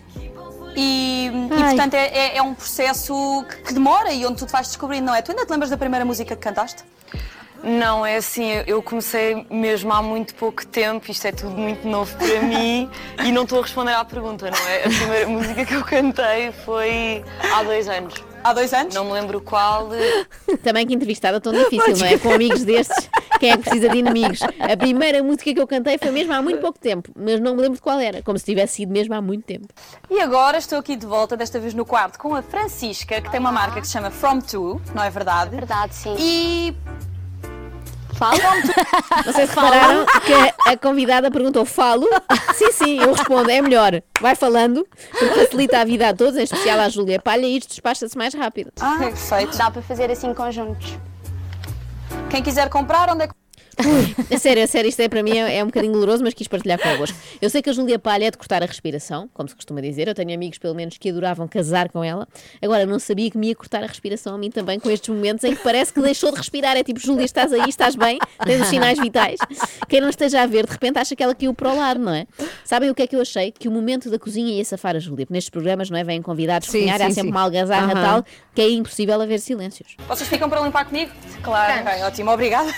E portanto é um processo que demora e onde tu te vais descobrindo, não é? Tu ainda te lembras da primeira música que cantaste? Não, é assim, eu comecei mesmo há muito pouco tempo, isto é tudo muito novo para mim e não estou a responder à pergunta, não é? A primeira música que eu cantei foi há 2 anos. Há 2 anos? Não me lembro qual. Também que entrevistada tão difícil, não é? Com amigos destes, quem é que precisa de inimigos? A primeira música que eu cantei foi mesmo há muito pouco tempo, mas não me lembro de qual era, como se tivesse sido mesmo há muito tempo. E agora estou aqui de volta, desta vez no quarto, com a Francisca, que tem uma marca que se chama From To, não é verdade? Verdade, sim. E... Falo? Vocês repararam que a convidada perguntou falo? Sim, eu respondo, é melhor. Vai falando, porque facilita a vida a todos, em especial à Júlia Palha, e isto despacha-se mais rápido. Perfeito. Dá para fazer assim conjuntos. Quem quiser comprar, onde é que... A sério, isto para mim é um bocadinho doloroso, mas quis partilhar convosco. Eu sei que a Júlia Palha é de cortar a respiração, como se costuma dizer. Eu tenho amigos, pelo menos, que adoravam casar com ela. Agora, não sabia que me ia cortar a respiração a mim também, com estes momentos em que parece que deixou de respirar. É tipo, Júlia, estás aí, estás bem, tens os sinais vitais. Quem não esteja a ver, de repente acha que ela caiu para o lado, não é? Sabem o que é que eu achei? Que o momento da cozinha ia safar a Júlia. Nestes programas, não é? Vêm convidados a cozinhar, há sempre uma algazarra tal, que é impossível haver silêncios. Vocês ficam para limpar comigo? Claro. Ok, ótimo, obrigada.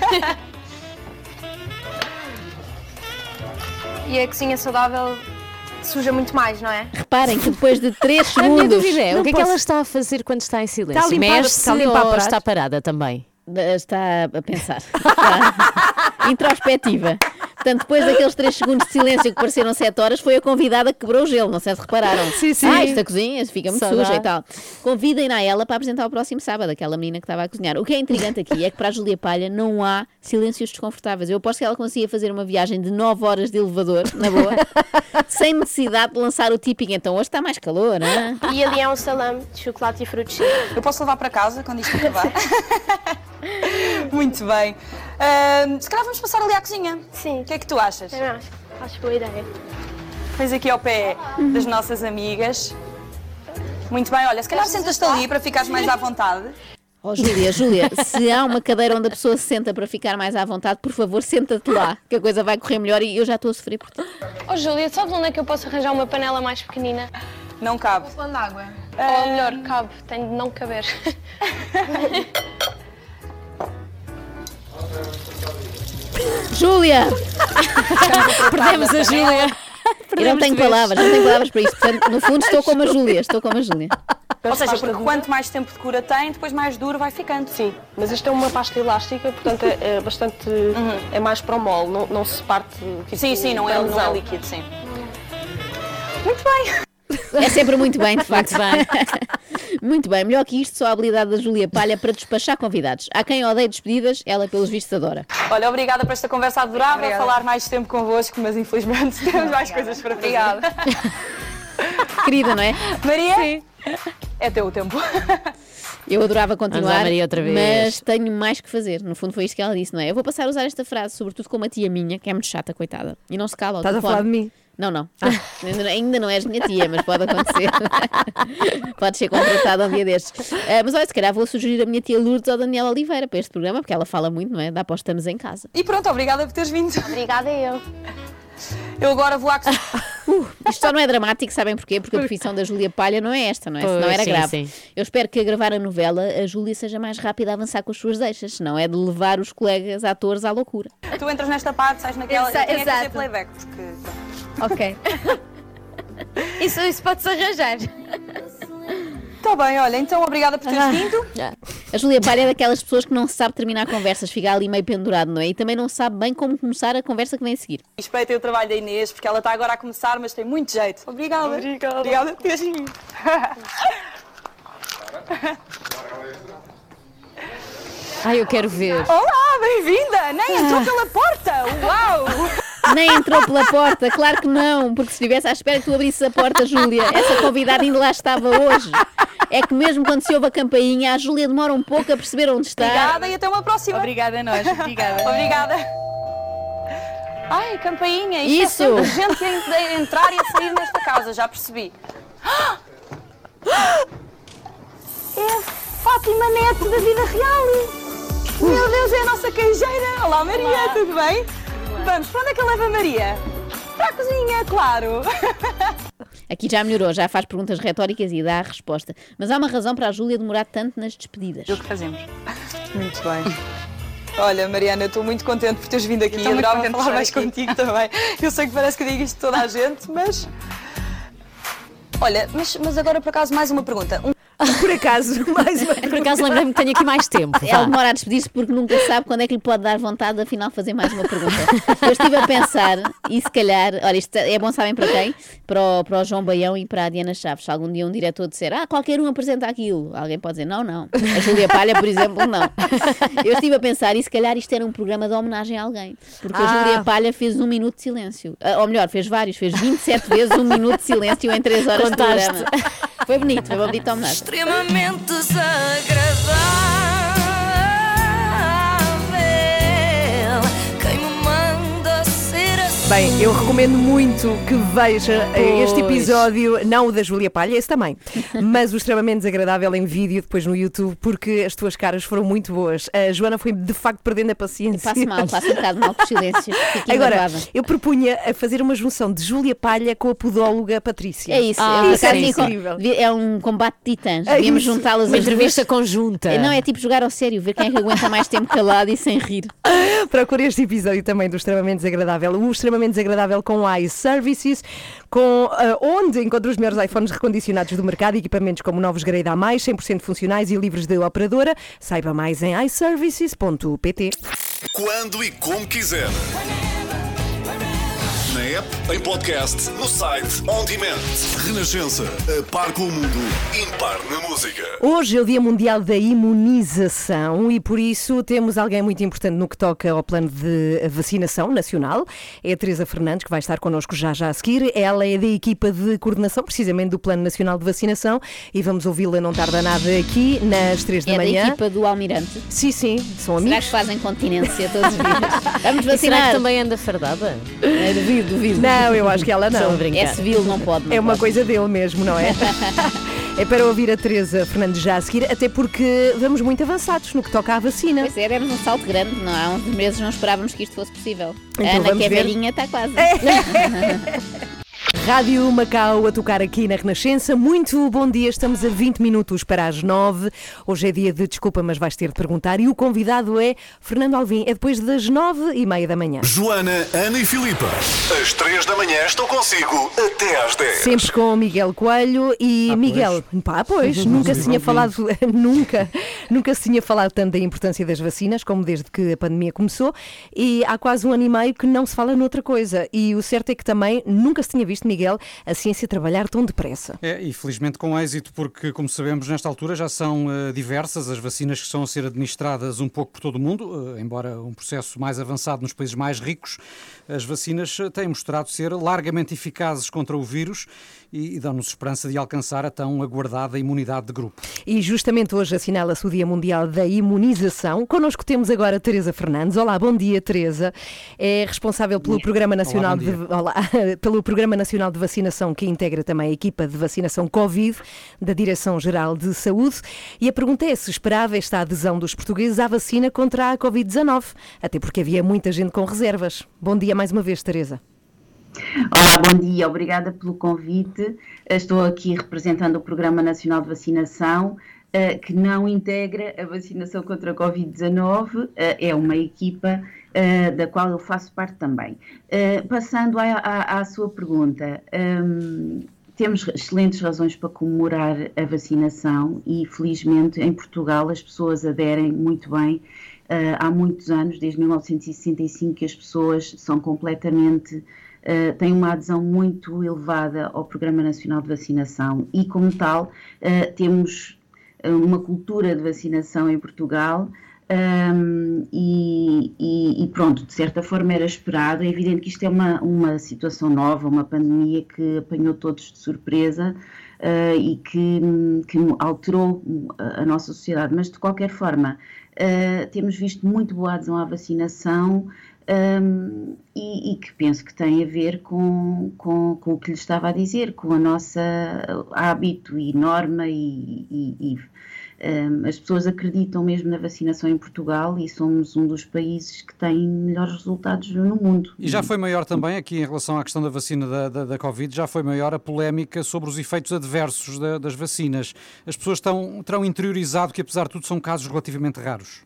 E a cozinha saudável suja muito mais, não é? Reparem que depois de 3 A minha segundos... dúvida é, o que é que ela está a fazer quando está em silêncio? Está a limpar- Mexe-se está a limpar ou pratos? está parada também? Está a pensar. Está introspectiva. Portanto, depois daqueles 3 segundos de silêncio que pareceram 7 horas, foi a convidada que quebrou o gelo, não sei se repararam. Sim. Esta cozinha fica muito suja e tal. Convidem-na a ela para apresentar o próximo sábado, aquela menina que estava a cozinhar. O que é intrigante aqui é que para a Júlia Palha não há silêncios desconfortáveis. Eu aposto que ela conseguia fazer uma viagem de 9 horas de elevador, na boa, sem necessidade de lançar o típico. Então hoje está mais calor, não é? E ali é um salame de chocolate e frutos secos. Eu posso levar para casa quando isto acabar? Muito bem. Se calhar vamos passar ali à cozinha. Sim. O que é que tu achas? Eu acho boa ideia. Vens aqui ao pé das nossas amigas. Muito bem, olha, se calhar sentas-te ali para ficares mais à vontade. Oh, Júlia, se há uma cadeira onde a pessoa se senta para ficar mais à vontade, por favor, senta-te lá, que a coisa vai correr melhor e eu já estou a sofrer por ti. Oh, Júlia, sabes onde é que eu posso arranjar uma panela mais pequenina? Não cabe. Uma de água. Ou melhor, cabe, tem de não caber. Júlia! Perdemos a Júlia. Eu não tenho palavras para isto. Portanto, no fundo, estou como a Júlia. Ou seja, porque quanto mais tempo de cura tem, depois mais duro vai ficando. Sim, mas isto é uma pasta elástica, portanto é bastante. É mais para o mole, não se parte. Tipo, Sim, não é líquido, sim. Muito bem. É sempre muito bem, de facto. Muito bem, melhor que isto, só a habilidade da Júlia Palha para despachar convidados. Há quem odeie despedidas, ela pelos vistos adora. Olha, obrigada por esta conversa adorável, falar mais tempo convosco, mas infelizmente temos mais coisas para fazer. Obrigada. Querida, não é? Maria? Sim. É teu o tempo. Eu adorava continuar, Maria outra vez. mas tenho mais que fazer. No fundo foi isto que ela disse, não é? Eu vou passar a usar esta frase, sobretudo com uma tia minha, que é muito chata, coitada. E não se cala ao Estás a telefone. falar de mim? Não. Ainda não és minha tia, mas pode acontecer. Pode ser contratada um dia destes. Mas olha, se calhar vou sugerir a minha tia Lourdes ou a Daniela Oliveira para este programa, porque ela fala muito, não é? Dá para os estamos em casa. E pronto, obrigada por teres vindo. Obrigada eu. Eu agora vou à Isto só não é dramático, sabem porquê? Porque a profissão da Júlia Palha não é esta, não é? Senão era grave. Eu espero que a gravar a novela a Júlia seja mais rápida a avançar com as suas deixas, senão é de levar os colegas atores à loucura. Tu entras nesta parte, sais naquela, eu tinha que fazer playback, porque... Ok. Isso pode-se arranjar. Está bem, olha, então obrigada por teres vindo. A Júlia Palha é daquelas pessoas que não sabe terminar conversas, fica ali meio pendurado, não é? E também não sabe bem como começar a conversa que vem a seguir. Respeitem o trabalho da Inês, porque ela está agora a começar, mas tem muito jeito. Obrigada. Obrigada por teres vindo. Ai, eu quero ver. Olá, bem-vinda! Nem entrou pela porta! Uau! Nem entrou pela porta, claro que não, porque se estivesse à espera que tu abrisses a porta, Júlia, essa convidada ainda lá estava hoje. É que mesmo quando se ouve a campainha, a Júlia demora um pouco a perceber onde está. Obrigada e até uma próxima. Obrigada a nós, obrigada. Obrigada. Ai, campainha, Isso. É sempre gente a entrar e a sair nesta casa, já percebi. É a Fátima Neto da vida real. Meu Deus, é a nossa queijeira. Olá, Maria, olá. Tudo bem? Vamos, para onde é que leva a Maria? Para a cozinha, claro. Aqui já melhorou, já faz perguntas retóricas e dá a resposta. Mas há uma razão para a Júlia demorar tanto nas despedidas. O que fazemos? Muito bem. Olha, Mariana, eu estou muito contente por teres vindo aqui. Eu adorava falar mais contigo também. Eu sei que parece que digo isto de toda a gente, mas... Olha, mas agora por acaso mais uma pergunta. Por acaso, mais uma Por acaso lembrei-me que tenho aqui mais tempo. Ela demora a despedir-se porque nunca sabe quando é que lhe pode dar vontade de afinal fazer mais uma pergunta. Eu estive a pensar e se calhar, olha, isto é bom, sabem para quem? Para o João Baião e para a Diana Chaves. Se algum dia um diretor disser, qualquer um apresenta aquilo, alguém pode dizer, não. A Júlia Palha, por exemplo, não. Eu estive a pensar e se calhar isto era um programa de homenagem a alguém. Porque a Júlia Palha fez 1 minuto de silêncio. Ou melhor, fez vários, fez 27 vezes 1 minuto de silêncio em 3 horas de programa. Foi bonito, foi uma bonita homenagem. Extremamente desagradável. Quem me manda ser assim? Bem, eu recomendo muito que veja este episódio, não o da Júlia Palha, esse também, mas o extremamente desagradável em vídeo depois no YouTube, porque as tuas caras foram muito boas. A Joana foi de facto perdendo a paciência. Passo um bocado mal por silêncio. Agora, eu propunha a fazer uma junção de Júlia Palha com a podóloga Patrícia. É isso, isso é incrível. É um combate de titãs. Devíamos juntá-las uma entrevista conjunta. Não, é tipo jogar ao sério, ver quem é que aguenta mais tempo calado e sem rir. Procure este episódio também do extremamente desagradável. O extremamente desagradável com iServices, onde encontra os melhores iPhones recondicionados do mercado, equipamentos como novos Grade A+, 100% funcionais e livres de operadora. Saiba mais em iServices.pt. Quando e como quiser. Na app, em podcast, no site, on demand. Renascença, a par com o mundo, impar na música. Hoje é o Dia Mundial da Imunização e por isso temos alguém muito importante no que toca ao plano de vacinação nacional. É a Teresa Fernandes, que vai estar connosco já a seguir. Ela é da equipa de coordenação, precisamente do Plano Nacional de Vacinação, e vamos ouvi-la não tarda nada aqui, nas 3 da manhã. É da equipa do Almirante? Sim, são amigos. Será que fazem continência todos os dias? Vamos vacinar. Será que também anda fardada? Duvido. Não, eu acho que ela não. É civil, não pode. É uma coisa dele mesmo, não é? É para ouvir a Teresa Fernandes já a seguir, até porque vamos muito avançados no que toca à vacina. Pois é, demos um salto grande, não? Há uns meses não esperávamos que isto fosse possível. Então, a Ana, que é velhinha, está quase. Rádio Macau a tocar aqui na Renascença. Muito bom dia, estamos a 20 minutos para as 9. Hoje é dia de desculpa, mas vais ter de perguntar. E o convidado é Fernando Alvim. É depois das 9h30 da manhã. Joana, Ana e Filipa. Às 3 da manhã estou consigo até às 10. Sempre com Miguel Coelho e Miguel. Pois, nunca se tinha falado, nunca se tinha falado tanto da importância das vacinas como desde que a pandemia começou. E há quase 1 ano e meio que não se fala noutra coisa. E o certo é que também nunca se tinha visto, Miguel, Miguel, a ciência trabalhar tão depressa. E felizmente com êxito, porque, como sabemos, nesta altura já são diversas as vacinas que estão a ser administradas um pouco por todo o mundo, embora um processo mais avançado nos países mais ricos. As vacinas têm mostrado ser largamente eficazes contra o vírus e dão-nos esperança de alcançar a tão aguardada imunidade de grupo. E justamente hoje assinala-se o Dia Mundial da Imunização. Connosco temos agora Teresa Fernandes. Olá, bom dia, Teresa. É responsável pelo Programa Nacional pelo Programa Nacional de Vacinação, que integra também a equipa de vacinação Covid da Direção-Geral de Saúde. E a pergunta é se esperava esta adesão dos portugueses à vacina contra a Covid-19, até porque havia muita gente com reservas. Bom dia mais uma vez, Teresa. Olá, bom dia, obrigada pelo convite. Estou aqui representando o Programa Nacional de Vacinação, que não integra a vacinação contra a Covid-19, é uma equipa da qual eu faço parte também. Passando à sua pergunta, temos excelentes razões para comemorar a vacinação e, felizmente, em Portugal as pessoas aderem muito bem. Há muitos anos, desde 1965, que as pessoas são completamente... têm uma adesão muito elevada ao Programa Nacional de Vacinação e, como tal, temos uma cultura de vacinação em Portugal e pronto, de certa forma era esperado. É evidente que isto é uma situação nova, uma pandemia que apanhou todos de surpresa e que alterou a nossa sociedade, mas de qualquer forma temos visto muito boa adesão à vacinação. E que penso que tem a ver com o que lhe estava a dizer, com a nossa hábito e norma e as pessoas acreditam mesmo na vacinação em Portugal e somos um dos países que tem melhores resultados no mundo. E já foi maior também, aqui em relação à questão da vacina da Covid, já foi maior a polémica sobre os efeitos adversos das vacinas. As pessoas terão interiorizado que, apesar de tudo, são casos relativamente raros.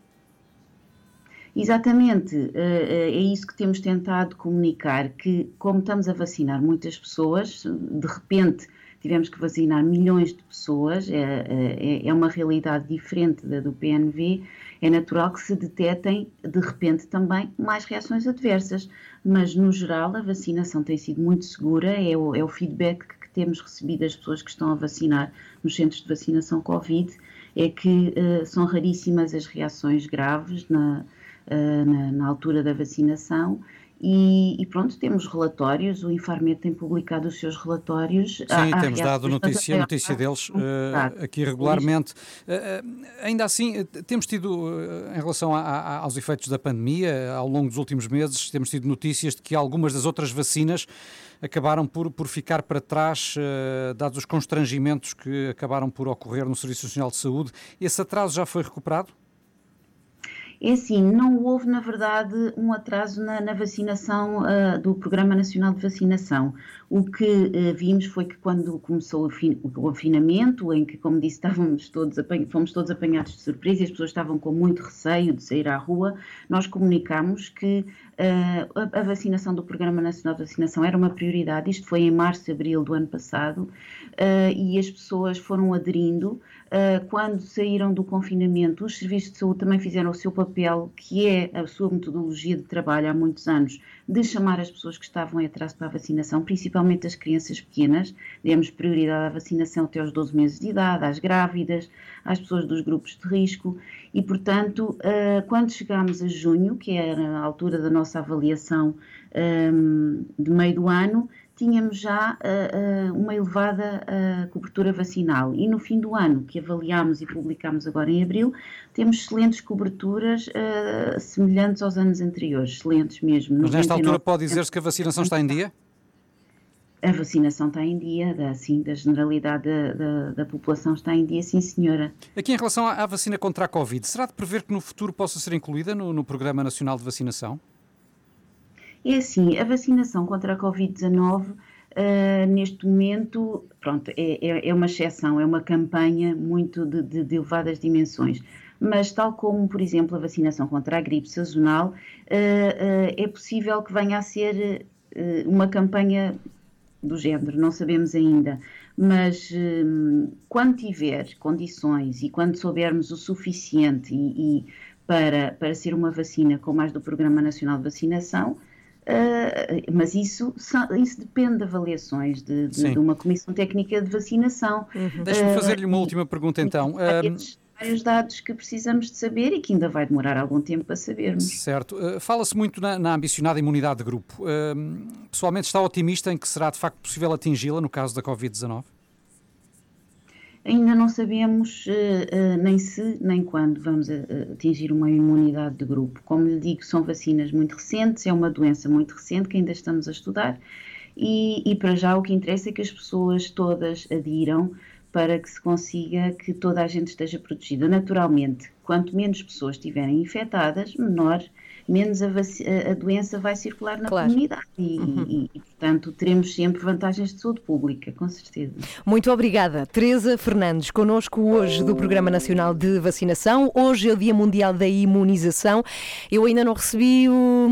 Exatamente, é isso que temos tentado comunicar, que como estamos a vacinar muitas pessoas, de repente tivemos que vacinar milhões de pessoas, é uma realidade diferente da do PNV, é natural que se detetem de repente também mais reações adversas, mas no geral a vacinação tem sido muito segura, é o feedback que temos recebido das pessoas que estão a vacinar nos centros de vacinação Covid, é que são raríssimas as reações graves na altura da vacinação e pronto, temos relatórios, o Infarmed tem publicado os seus relatórios. Sim, temos dado notícia deles aqui regularmente. Ainda assim, temos tido, em relação aos efeitos da pandemia, ao longo dos últimos meses, temos tido notícias de que algumas das outras vacinas acabaram por ficar para trás, dados os constrangimentos que acabaram por ocorrer no Serviço Nacional de Saúde. Esse atraso já foi recuperado? É assim, não houve, na verdade, um atraso na vacinação do Programa Nacional de Vacinação. O que vimos foi que quando começou o confinamento, em que, como disse, fomos todos apanhados de surpresa e as pessoas estavam com muito receio de sair à rua, nós comunicámos que a vacinação do Programa Nacional de Vacinação era uma prioridade. Isto foi em março, abril do ano passado, e as pessoas foram aderindo. Quando saíram do confinamento, os serviços de saúde também fizeram o seu papel, que é a sua metodologia de trabalho há muitos anos, de chamar as pessoas que estavam em atraso para a vacinação, principalmente as crianças pequenas. Demos prioridade à vacinação até aos 12 meses de idade, às grávidas, às pessoas dos grupos de risco e, portanto, quando chegámos a junho, que era a altura da nossa avaliação de meio do ano, tínhamos já uma elevada cobertura vacinal e no fim do ano, que avaliámos e publicámos agora em abril, temos excelentes coberturas semelhantes aos anos anteriores, excelentes mesmo. Mas nesta altura pode dizer-se que a vacinação está em dia? A vacinação está em dia, da generalidade da população está em dia, sim senhora. Aqui em relação à vacina contra a Covid, será de prever que no futuro possa ser incluída no Programa Nacional de Vacinação? É assim, a vacinação contra a Covid-19, neste momento, pronto, é uma exceção, é uma campanha muito de elevadas dimensões. Mas tal como, por exemplo, a vacinação contra a gripe sazonal, é possível que venha a ser uma campanha do género, não sabemos ainda. Mas quando tiver condições e quando soubermos o suficiente para ser uma vacina como as do Programa Nacional de Vacinação, Mas isso depende de avaliações de uma comissão técnica de vacinação. Deixa-me fazer-lhe uma última pergunta então. Vários dados que precisamos de saber e que ainda vai demorar algum tempo para sabermos. Certo. Fala-se muito na ambicionada imunidade de grupo. Pessoalmente está otimista em que será de facto possível atingi-la no caso da Covid-19? Ainda não sabemos nem se nem quando vamos atingir uma imunidade de grupo. Como lhe digo, são vacinas muito recentes, é uma doença muito recente que ainda estamos a estudar e para já o que interessa é que as pessoas todas adiram para que se consiga que toda a gente esteja protegida. Naturalmente, quanto menos pessoas estiverem infectadas, menos a doença vai circular na comunidade e, portanto, teremos sempre vantagens de saúde pública, com certeza. Muito obrigada. Teresa Fernandes, connosco hoje do Programa Nacional de Vacinação. Hoje é o Dia Mundial da Imunização. Eu ainda não recebi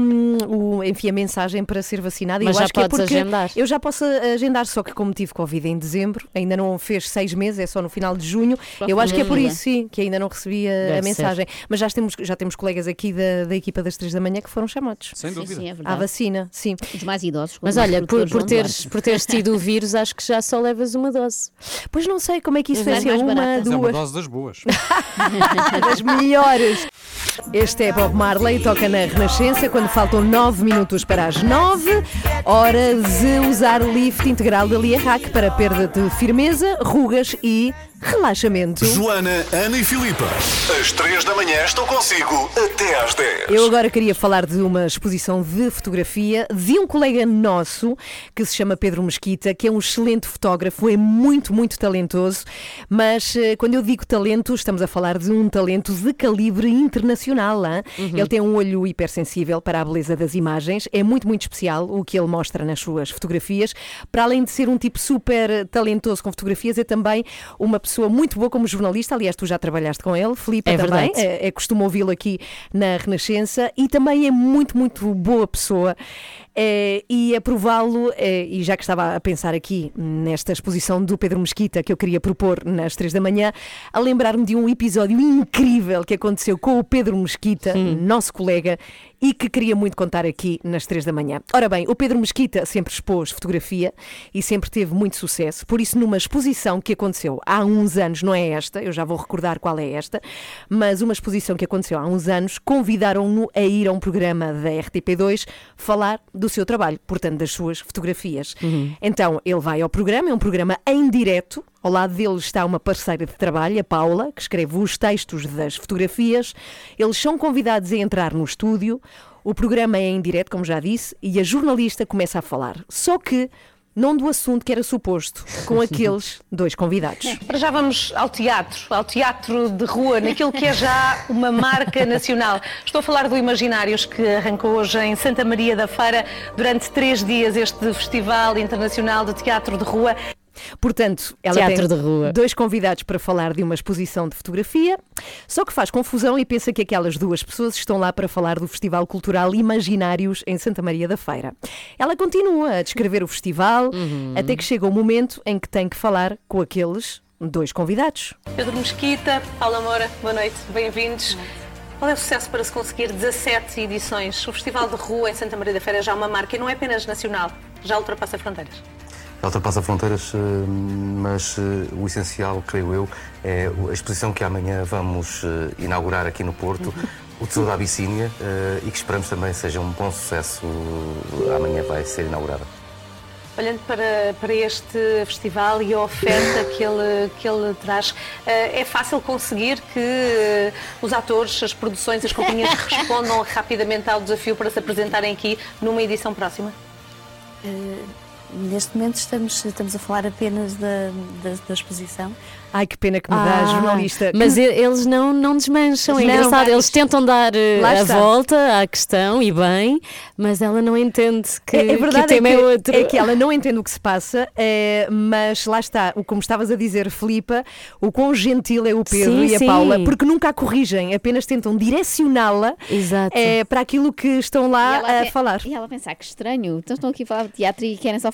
a mensagem para ser vacinada. Mas eu já acho que podes agendar. Eu já posso agendar, só que como tive Covid em dezembro, ainda não fez 6 meses, é só no final de junho. Eu acho que é por isso, sim, que ainda não recebi a mensagem. Mas já temos colegas aqui da equipa das 3 da manhã que foram chamados. Sem dúvida. Sim, é à vacina, sim. Os mais idosos. Mas olha, por teres tido o vírus, acho que já só levas uma dose. Pois não sei como é que isso vai ser, uma, Mas duas. é uma dose das boas. Das melhores. Este é Bob Marley, toca na Renascença quando faltam 9 minutos para as 9. Hora de usar lift integral da Lia-Hack para perda de firmeza, rugas e relaxamento. Joana, Ana e Filipa, às 3 da manhã estou consigo até às 10. Eu agora queria falar de uma exposição de fotografia de um colega nosso que se chama Pedro Mesquita, que é um excelente fotógrafo, é muito, muito talentoso, mas quando eu digo talento, estamos a falar de um talento de calibre internacional. Ele tem um olho hipersensível para a beleza das imagens, é muito, muito especial o que ele mostra nas suas fotografias. Para além de ser um tipo super talentoso com fotografias, é também uma pessoa muito boa como jornalista. Aliás, tu já trabalhaste com ele, Filipe, também. Costumo ouvi-lo aqui na Renascença e também é muito, muito boa pessoa. E a prová-lo, e já que estava a pensar aqui nesta exposição do Pedro Mesquita que eu queria propor nas 3 da manhã, a lembrar-me de um episódio incrível que aconteceu com o Pedro Mesquita, nosso colega, e que queria muito contar aqui nas 3 da manhã. Ora bem, o Pedro Mesquita sempre expôs fotografia e sempre teve muito sucesso, por isso numa exposição que aconteceu há uns anos, não é esta, eu já vou recordar qual é esta, mas uma exposição que aconteceu há uns anos, convidaram-no a ir a um programa da RTP2 falar do seu trabalho, portanto das suas fotografias. Então ele vai ao programa, é um programa em direto. Ao lado dele está uma parceira de trabalho, a Paula, que escreve os textos das fotografias. Eles são convidados a entrar no estúdio. O programa é em direto, como já disse, e a jornalista começa a falar. Só que não do assunto que era suposto, com aqueles 2 convidados. Para já vamos ao teatro de rua, naquilo que é já uma marca nacional. Estou a falar do Imaginários, que arrancou hoje em Santa Maria da Feira, durante 3 dias, este Festival Internacional de Teatro de Rua. Portanto, ela Teatro tem de rua. 2 convidados para falar de uma exposição de fotografia, só que faz confusão e pensa que aquelas 2 pessoas estão lá para falar do Festival Cultural Imaginários em Santa Maria da Feira. Ela continua a descrever o festival, até que chega o momento em que tem que falar com aqueles 2 convidados. Pedro Mesquita, Paula Moura, boa noite, bem-vindos. Qual é o sucesso para se conseguir 17 edições? O Festival de Rua em Santa Maria da Feira já é uma marca e não é apenas nacional, já ultrapassa fronteiras. Ultrapassa fronteiras, mas o essencial, creio eu, é a exposição que amanhã vamos inaugurar aqui no Porto, o Tesouro da Abissínia, e que esperamos também seja um bom sucesso. Amanhã vai ser inaugurada. Olhando para este festival e a oferta que ele traz, é fácil conseguir que os atores, as produções, as companhias respondam rapidamente ao desafio para se apresentarem aqui numa edição próxima? Neste momento estamos a falar apenas da exposição. Ai, que pena que me dá, jornalista. Mas eles não desmancham, é engraçado. Eles tentam dar a volta à questão, e bem, mas ela não entende que, verdade, que o tema é outro. É que ela não entende o que se passa, mas lá está, como estavas a dizer, Filipa, o quão gentil é o Pedro e a Paula, porque nunca a corrigem, apenas tentam direcioná-la para aquilo que estão lá a falar. E ela pensar que estranho, então estão aqui a falar de teatro e querem só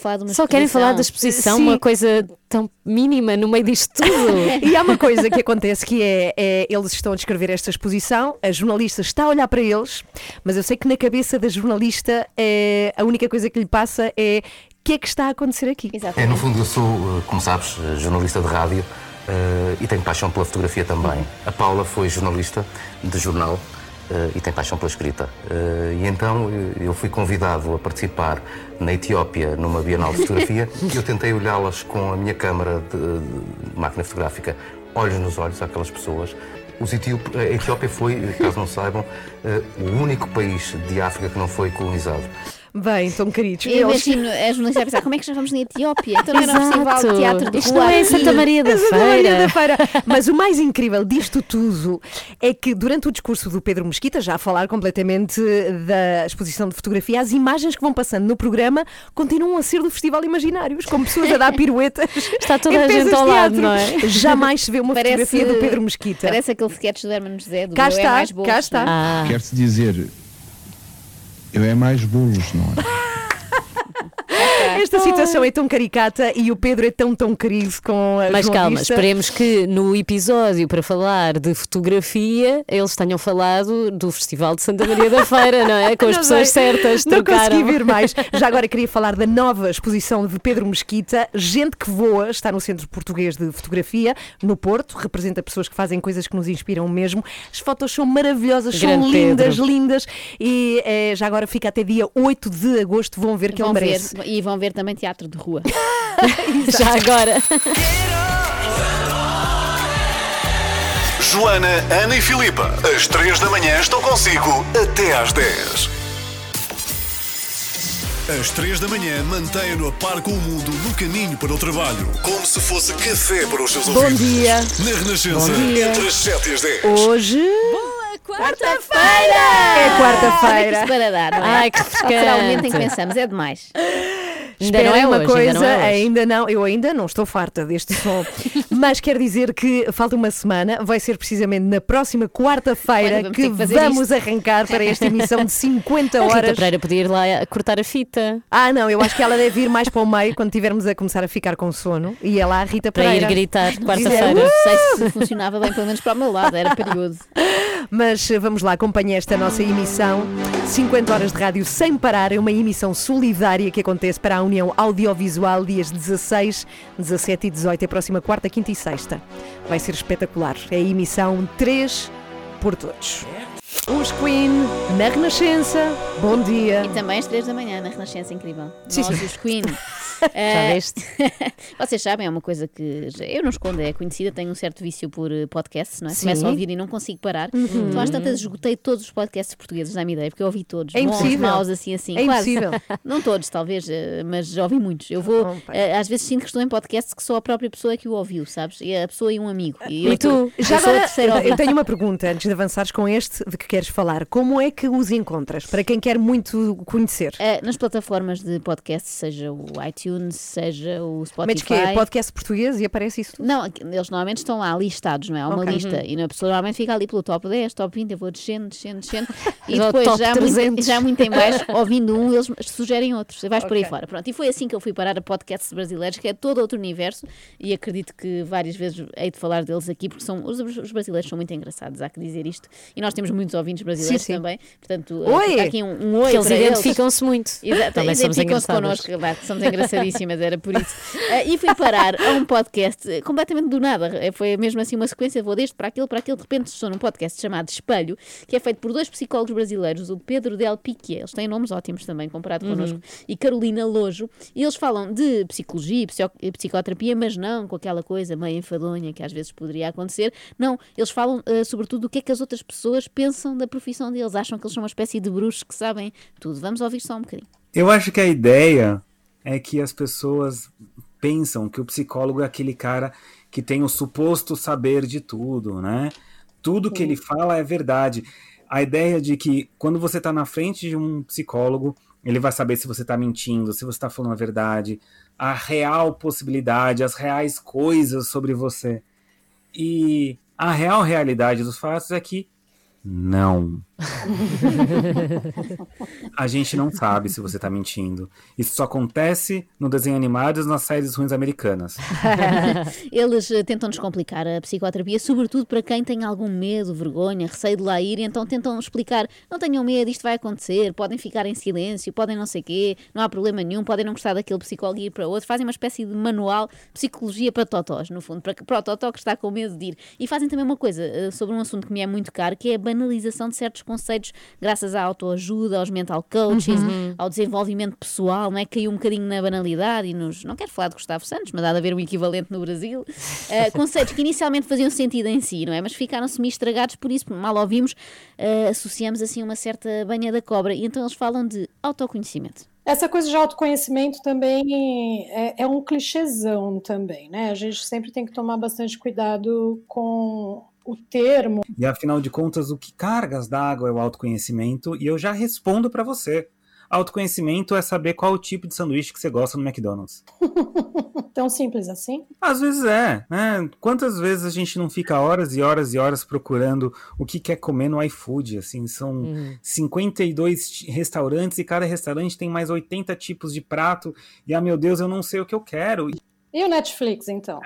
falar de uma Só querem falar da exposição, uma coisa tão mínima no meio disto tudo. E há uma coisa que acontece que é eles estão a descrever esta exposição, a jornalista está a olhar para eles, mas eu sei que na cabeça da jornalista a única coisa que lhe passa é o que é que está a acontecer aqui. No fundo, eu sou, como sabes, jornalista de rádio e tenho paixão pela fotografia também. A Paula foi jornalista de jornal e tem paixão pela escrita. E então eu fui convidado a participar na Etiópia numa Bienal de Fotografia e eu tentei olhá-las com a minha câmara de máquina fotográfica, olhos nos olhos àquelas pessoas. A Etiópia foi, caso não saibam, o único país de África que não foi colonizado. Bem, tão queridos. Eu imagino a jornalista a pensar, como é que nós vamos na Etiópia? Então não era um festival de teatro de Isto rua não é aqui. Santa Maria da Feira. Mas o mais incrível disto tudo é que durante o discurso do Pedro Mesquita, já a falar completamente da exposição de fotografia, as imagens que vão passando no programa continuam a ser do Festival Imaginários, com pessoas a dar piruetas. Está toda a gente ao lado, não é? Jamais se vê uma fotografia do Pedro Mesquita. Parece aquele sketch do Hermano José, do Cá Eu está, é mais bolos. cá está. Quer-se dizer, eu é mais bolos, não é? Esta situação é tão caricata e o Pedro é tão querido com a Mas calma, jornalista. esperemos que no episódio para falar de fotografia eles tenham falado do Festival de Santa Maria da Feira, não é? Com as pessoas certas, não trocaram. consegui ver mais. Já agora queria falar da nova exposição de Pedro Mesquita, Gente que Voa, está no Centro Português de Fotografia, no Porto, representa pessoas que fazem coisas que nos inspiram mesmo. As fotos são maravilhosas, são Grande lindas, Pedro. lindas e já agora fica até dia 8 de agosto, vão ver que ele merece. E vão ver também teatro de rua. Já agora. Joana, Ana e Filipa, às 3 da manhã estão consigo até às 10. Às 3 da manhã, mantenha-no a par com o mundo no caminho para o trabalho, como se fosse café para os seus ouvidos. Bom dia. Na Renascença, Bom dia. entre as 7 e as 10. Hoje... Quarta-feira! É quarta-feira. Olha que isso para dar, não é? Ai, que refrescante. Será o momento em que pensamos, é demais. Ainda não é Espera uma hoje, coisa, ainda não é hoje. ainda não, eu ainda não estou farta deste som, mas quer dizer que falta uma semana, vai ser precisamente na próxima quarta-feira Olha, vamos que ter que fazer vamos isto. arrancar para esta emissão de 50 A Rita horas. Pereira podia ir lá a cortar a fita. Ah, não, eu acho que ela deve ir mais para o meio quando tivermos a começar a ficar com sono e é lá a Rita Para Pereira. ir gritar Dizer, Não quarta-feira. sei se funcionava bem, pelo menos para o meu lado, era perigoso. Mas vamos lá, acompanhe esta nossa emissão. 50 horas de rádio sem parar. É uma emissão solidária que acontece para a União Audiovisual dias 16, 17 e 18. É a próxima quarta, quinta e sexta. Vai ser espetacular. É a emissão 3 por todos. Os Queen na Renascença. Bom dia. E também às 3 da manhã, na Renascença, incrível. Sim, Nós, sim. os Queen. Já viste? Vocês sabem, é uma coisa que eu não escondo, é conhecida, tenho um certo vício por podcasts, não é? Sim. Começo a ouvir e não consigo parar. Então às tantas esgotei todos os podcasts portugueses, dá-me ideia, porque eu ouvi todos. É bons, impossível. maus, assim, É quase. impossível. Não todos, talvez, mas já ouvi muitos. Eu vou, às vezes sinto que estou em podcasts que só a própria pessoa que o ouviu, sabes? E a pessoa e um amigo. E tu? Já eu sou a agora, terceira eu ouvinte. tenho uma pergunta antes de avançares com este de que queres falar. Como é que os encontras? Para quem quer muito conhecer. Nas plataformas de podcast, seja o iTunes, seja o Spotify. Metes que é podcast português e aparece isso tudo? Não, eles normalmente estão lá listados, não é? Há uma Ok. lista. E a pessoa normalmente fica ali pelo top 10, top 20, eu vou descendo. E Já o depois, top já 300. muito em baixo, ouvindo um, eles sugerem outros. E vais por aí Ok. fora. Pronto. E foi assim que eu fui parar a podcasts brasileiros, que é todo outro universo. E acredito que várias vezes hei de falar deles aqui, porque os brasileiros são muito engraçados, há que dizer isto. E nós temos muitos ouvintes brasileiros Sim, sim. também. Portanto, Oi! há aqui um oi Que eles para identificam-se muito. Exato, Também somos identificam-se engraçadas. connosco, claro, somos engraçadíssimas, era por isso. E fui parar a um podcast completamente do nada. Foi mesmo assim uma sequência, vou deste para aquele, de repente estou num podcast chamado Espelho, que é feito por dois psicólogos brasileiros, o Pedro Del Pique, eles têm nomes ótimos também, comparado connosco, e Carolina Lojo, e eles falam de psicologia e psicoterapia, mas não com aquela coisa meio enfadonha que às vezes poderia acontecer. Não, eles falam sobretudo do que é que as outras pessoas pensam da profissão deles, acham que eles são uma espécie de bruxos que sabem tudo. Vamos ouvir só um bocadinho. Eu acho que a ideia é que as pessoas pensam que o psicólogo é aquele cara que tem o suposto saber de tudo, né? Tudo que ele fala é verdade. A ideia de que quando você está na frente de um psicólogo, ele vai saber se você está mentindo, se você está falando a verdade, a real possibilidade, as reais coisas sobre você. E a real realidade dos fatos é que não. A gente não sabe se você tá mentindo. Isso só acontece no desenho animado e nas séries ruins americanas. Eles tentam-nos complicar a psicoterapia, sobretudo para quem tem algum medo, vergonha, receio de lá ir, então tentam explicar, não tenham medo, isto vai acontecer, podem ficar em silêncio, podem não sei quê, não há problema nenhum, podem não gostar daquele psicólogo e ir para outro, fazem uma espécie de manual de psicologia para totós, no fundo, para o totó que está com medo de ir. E fazem também uma coisa sobre um assunto que me é muito caro, que é a banalização de certos conceitos, graças à autoajuda, aos mental coaches, ao desenvolvimento pessoal, não é? Caiu um bocadinho na banalidade e não quero falar de Gustavo Santos, mas há de haver um equivalente no Brasil. Conceitos que inicialmente faziam sentido em si, não é? Mas ficaram semi-estragados por isso, mal ouvimos, associamos assim uma certa banha da cobra. E então eles falam de autoconhecimento. Essa coisa de autoconhecimento também é um clichêzão também, né? A gente sempre tem que tomar bastante cuidado com o termo. E afinal de contas, o que cargas d'água é o autoconhecimento, e eu já respondo para você. Autoconhecimento é saber qual o tipo de sanduíche que você gosta no McDonald's. Tão simples assim? Às vezes é, né? Quantas vezes a gente não fica horas e horas e horas procurando o que quer comer no iFood, assim, são 52 restaurantes e cada restaurante tem mais 80 tipos de prato e, meu Deus, eu não sei o que eu quero. E o Netflix, então?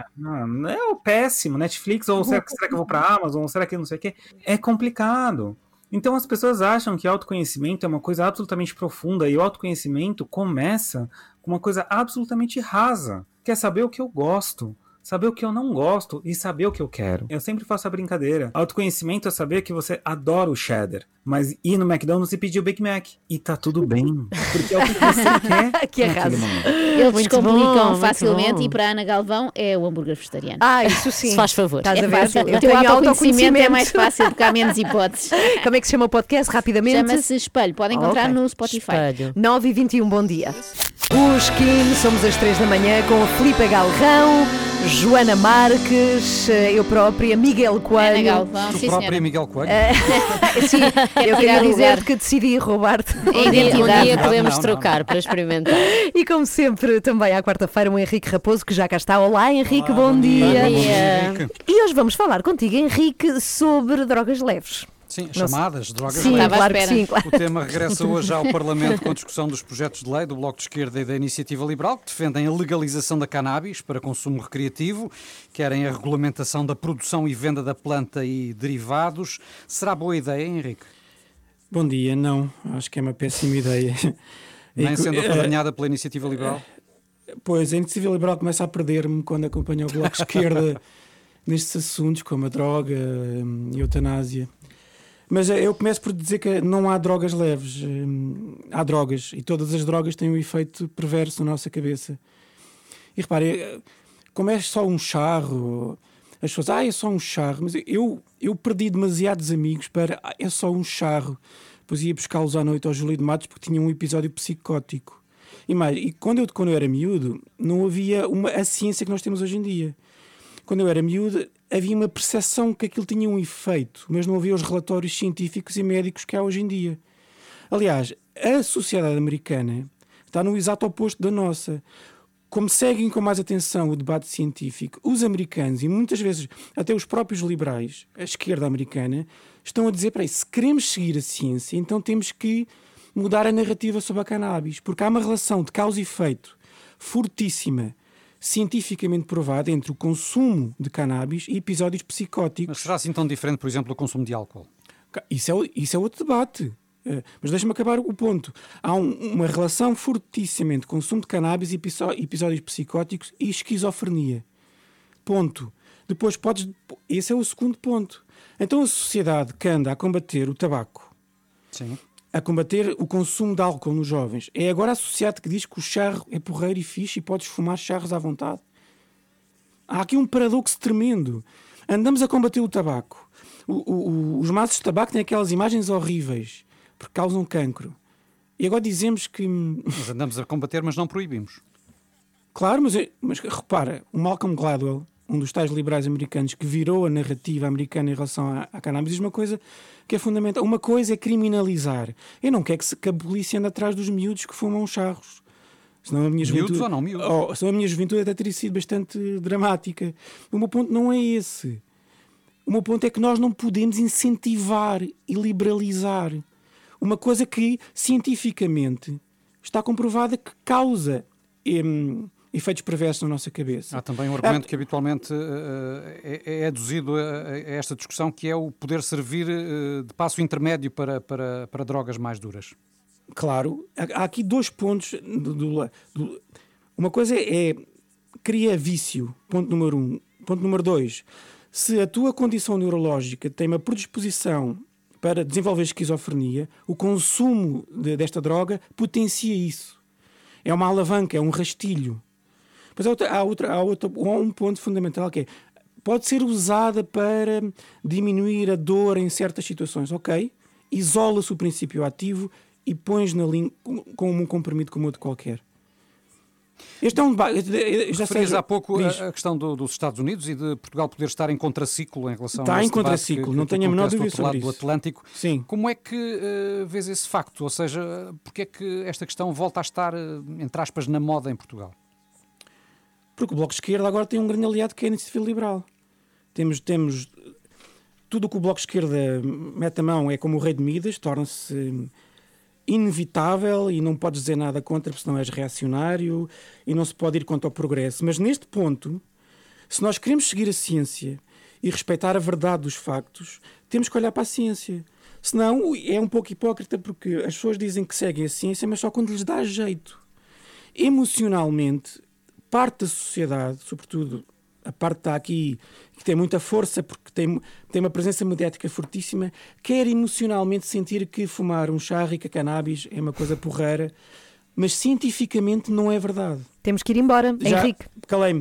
É o péssimo, Netflix, ou será que eu vou pra Amazon, ou será que não sei o quê? É complicado. Então as pessoas acham que autoconhecimento é uma coisa absolutamente profunda, e o autoconhecimento começa com uma coisa absolutamente rasa, que é saber o que eu gosto, saber o que eu não gosto e saber o que eu quero. Eu sempre faço a brincadeira. Autoconhecimento é saber que você adora o cheddar, mas ir no McDonald's e pedir o Big Mac. E tá tudo bem, porque é o que você quer. Que arraso. Eles descomplicam facilmente e para a Ana Galvão é o hambúrguer vegetariano. Isso sim. Se faz favor. Estás a ver? Fácil. Eu O teu tenho autoconhecimento é mais fácil porque há menos hipóteses. Como é que se chama o podcast? Rapidamente. Chama-se Espelho. Podem encontrar no Spotify. Espelho. 9h21, bom dia. Os Kim, somos às 3 da manhã com a Filipe Galrão, Joana Marques, eu própria, Miguel Coelho. Ana Galvão, Tu sim, própria, senhora. Miguel Coelho? Sim, eu queria dizer que decidi roubar-te. Um dia podemos trocar para experimentar. E como sempre, também à quarta-feira, o Henrique Raposo, que já cá está. Olá, Henrique, bom dia. Bom dia. E hoje vamos falar contigo, Henrique, sobre drogas leves. Sim, chamadas drogas sim, leves. claro que sim, claro. O tema regressa hoje ao Parlamento com a discussão dos projetos de lei do Bloco de Esquerda e da Iniciativa Liberal, que defendem a legalização da cannabis para consumo recreativo, querem a regulamentação da produção e venda da planta e derivados. Será boa ideia, Henrique? Bom dia, não. Acho que é uma péssima ideia. Nem sendo apadrinhada pela Iniciativa Liberal? Pois, a Iniciativa Liberal começa a perder-me quando acompanha o Bloco de Esquerda nestes assuntos, como a droga e a eutanásia. Mas eu começo por dizer que não há drogas leves. Há drogas, e todas as drogas têm um efeito perverso na nossa cabeça. E repare, como é só um charro, as pessoas, é só um charro, mas eu perdi demasiados amigos para, é só um charro. Depois ia buscá-los à noite ao Júlio de Matos porque tinha um episódio psicótico. E quando eu era miúdo, não havia a ciência que nós temos hoje em dia. Quando eu era miúdo, havia uma percepção que aquilo tinha um efeito, mas não havia os relatórios científicos e médicos que há hoje em dia. Aliás, a sociedade americana está no exato oposto da nossa. Como seguem com mais atenção o debate científico, os americanos, e muitas vezes até os próprios liberais, a esquerda americana, estão a dizer, se queremos seguir a ciência, então temos que mudar a narrativa sobre a cannabis, porque há uma relação de causa e efeito fortíssima, cientificamente provada, entre o consumo de cannabis e episódios psicóticos. Mas será assim tão diferente, por exemplo, do consumo de álcool? Isso é outro debate. Mas deixa-me acabar o ponto. Há uma relação fortíssima entre consumo de cannabis e episódios psicóticos e esquizofrenia. Ponto. Depois esse é o segundo ponto. Então a sociedade que anda a combater o tabaco, sim, a combater o consumo de álcool nos jovens, é agora a sociedade que diz que o charro é porreiro e fixe e podes fumar charros à vontade. Há aqui um paradoxo tremendo. Andamos a combater o tabaco. Os maços de tabaco têm aquelas imagens horríveis porque causam cancro. E agora dizemos que... Mas andamos a combater, mas não proibimos. Claro, mas repara, o Malcolm Gladwell, um dos tais liberais americanos que virou a narrativa americana em relação à cannabis, diz uma coisa que é fundamental. Uma coisa é criminalizar. Eu não quero que a polícia ande atrás dos miúdos que fumam charros. Senão a minha juventude, miúdos ou não miúdos? Senão a minha juventude até teria sido bastante dramática. O meu ponto não é esse. O meu ponto é que nós não podemos incentivar e liberalizar uma coisa que cientificamente está comprovada que causa efeitos perversos na nossa cabeça. Há também um argumento que habitualmente é aduzido a esta discussão, que é o poder servir de passo intermédio para drogas mais duras. Claro, há aqui 2 pontos. Uma coisa cria vício, ponto número 1. Ponto número 2, se a tua condição neurológica tem uma predisposição para desenvolver esquizofrenia, o consumo desta droga potencia isso. É uma alavanca, é um rastilho. Mas há um ponto fundamental que pode ser usada para diminuir a dor em certas situações. Ok, isola-se o princípio ativo e pões na língua como um comprimido como outro qualquer. Este é um debate. Referias há pouco a questão dos Estados Unidos e de Portugal poder estar em contraciclo em relação a esse contraciclo, não tenho a menor dúvida sobre isso. Do Atlântico. Sim. Como é que vês esse facto? Ou seja, porque é que esta questão volta a estar, entre aspas, na moda em Portugal? Porque o Bloco de Esquerda agora tem um grande aliado que é a Iniciativa Liberal. Temos tudo o que o Bloco de Esquerda mete a mão é como o rei de Midas, torna-se inevitável e não podes dizer nada contra, porque senão és reacionário e não se pode ir contra o progresso. Mas neste ponto, se nós queremos seguir a ciência e respeitar a verdade dos factos, temos que olhar para a ciência. Senão é um pouco hipócrita, porque as pessoas dizem que seguem a ciência, mas só quando lhes dá jeito. Emocionalmente, parte da sociedade, sobretudo a parte que está aqui, que tem muita força, porque tem uma presença mediática fortíssima, quer emocionalmente sentir que fumar um charro e que a cannabis é uma coisa porreira, mas cientificamente não é verdade. Temos que ir embora, Henrique. Calei-me.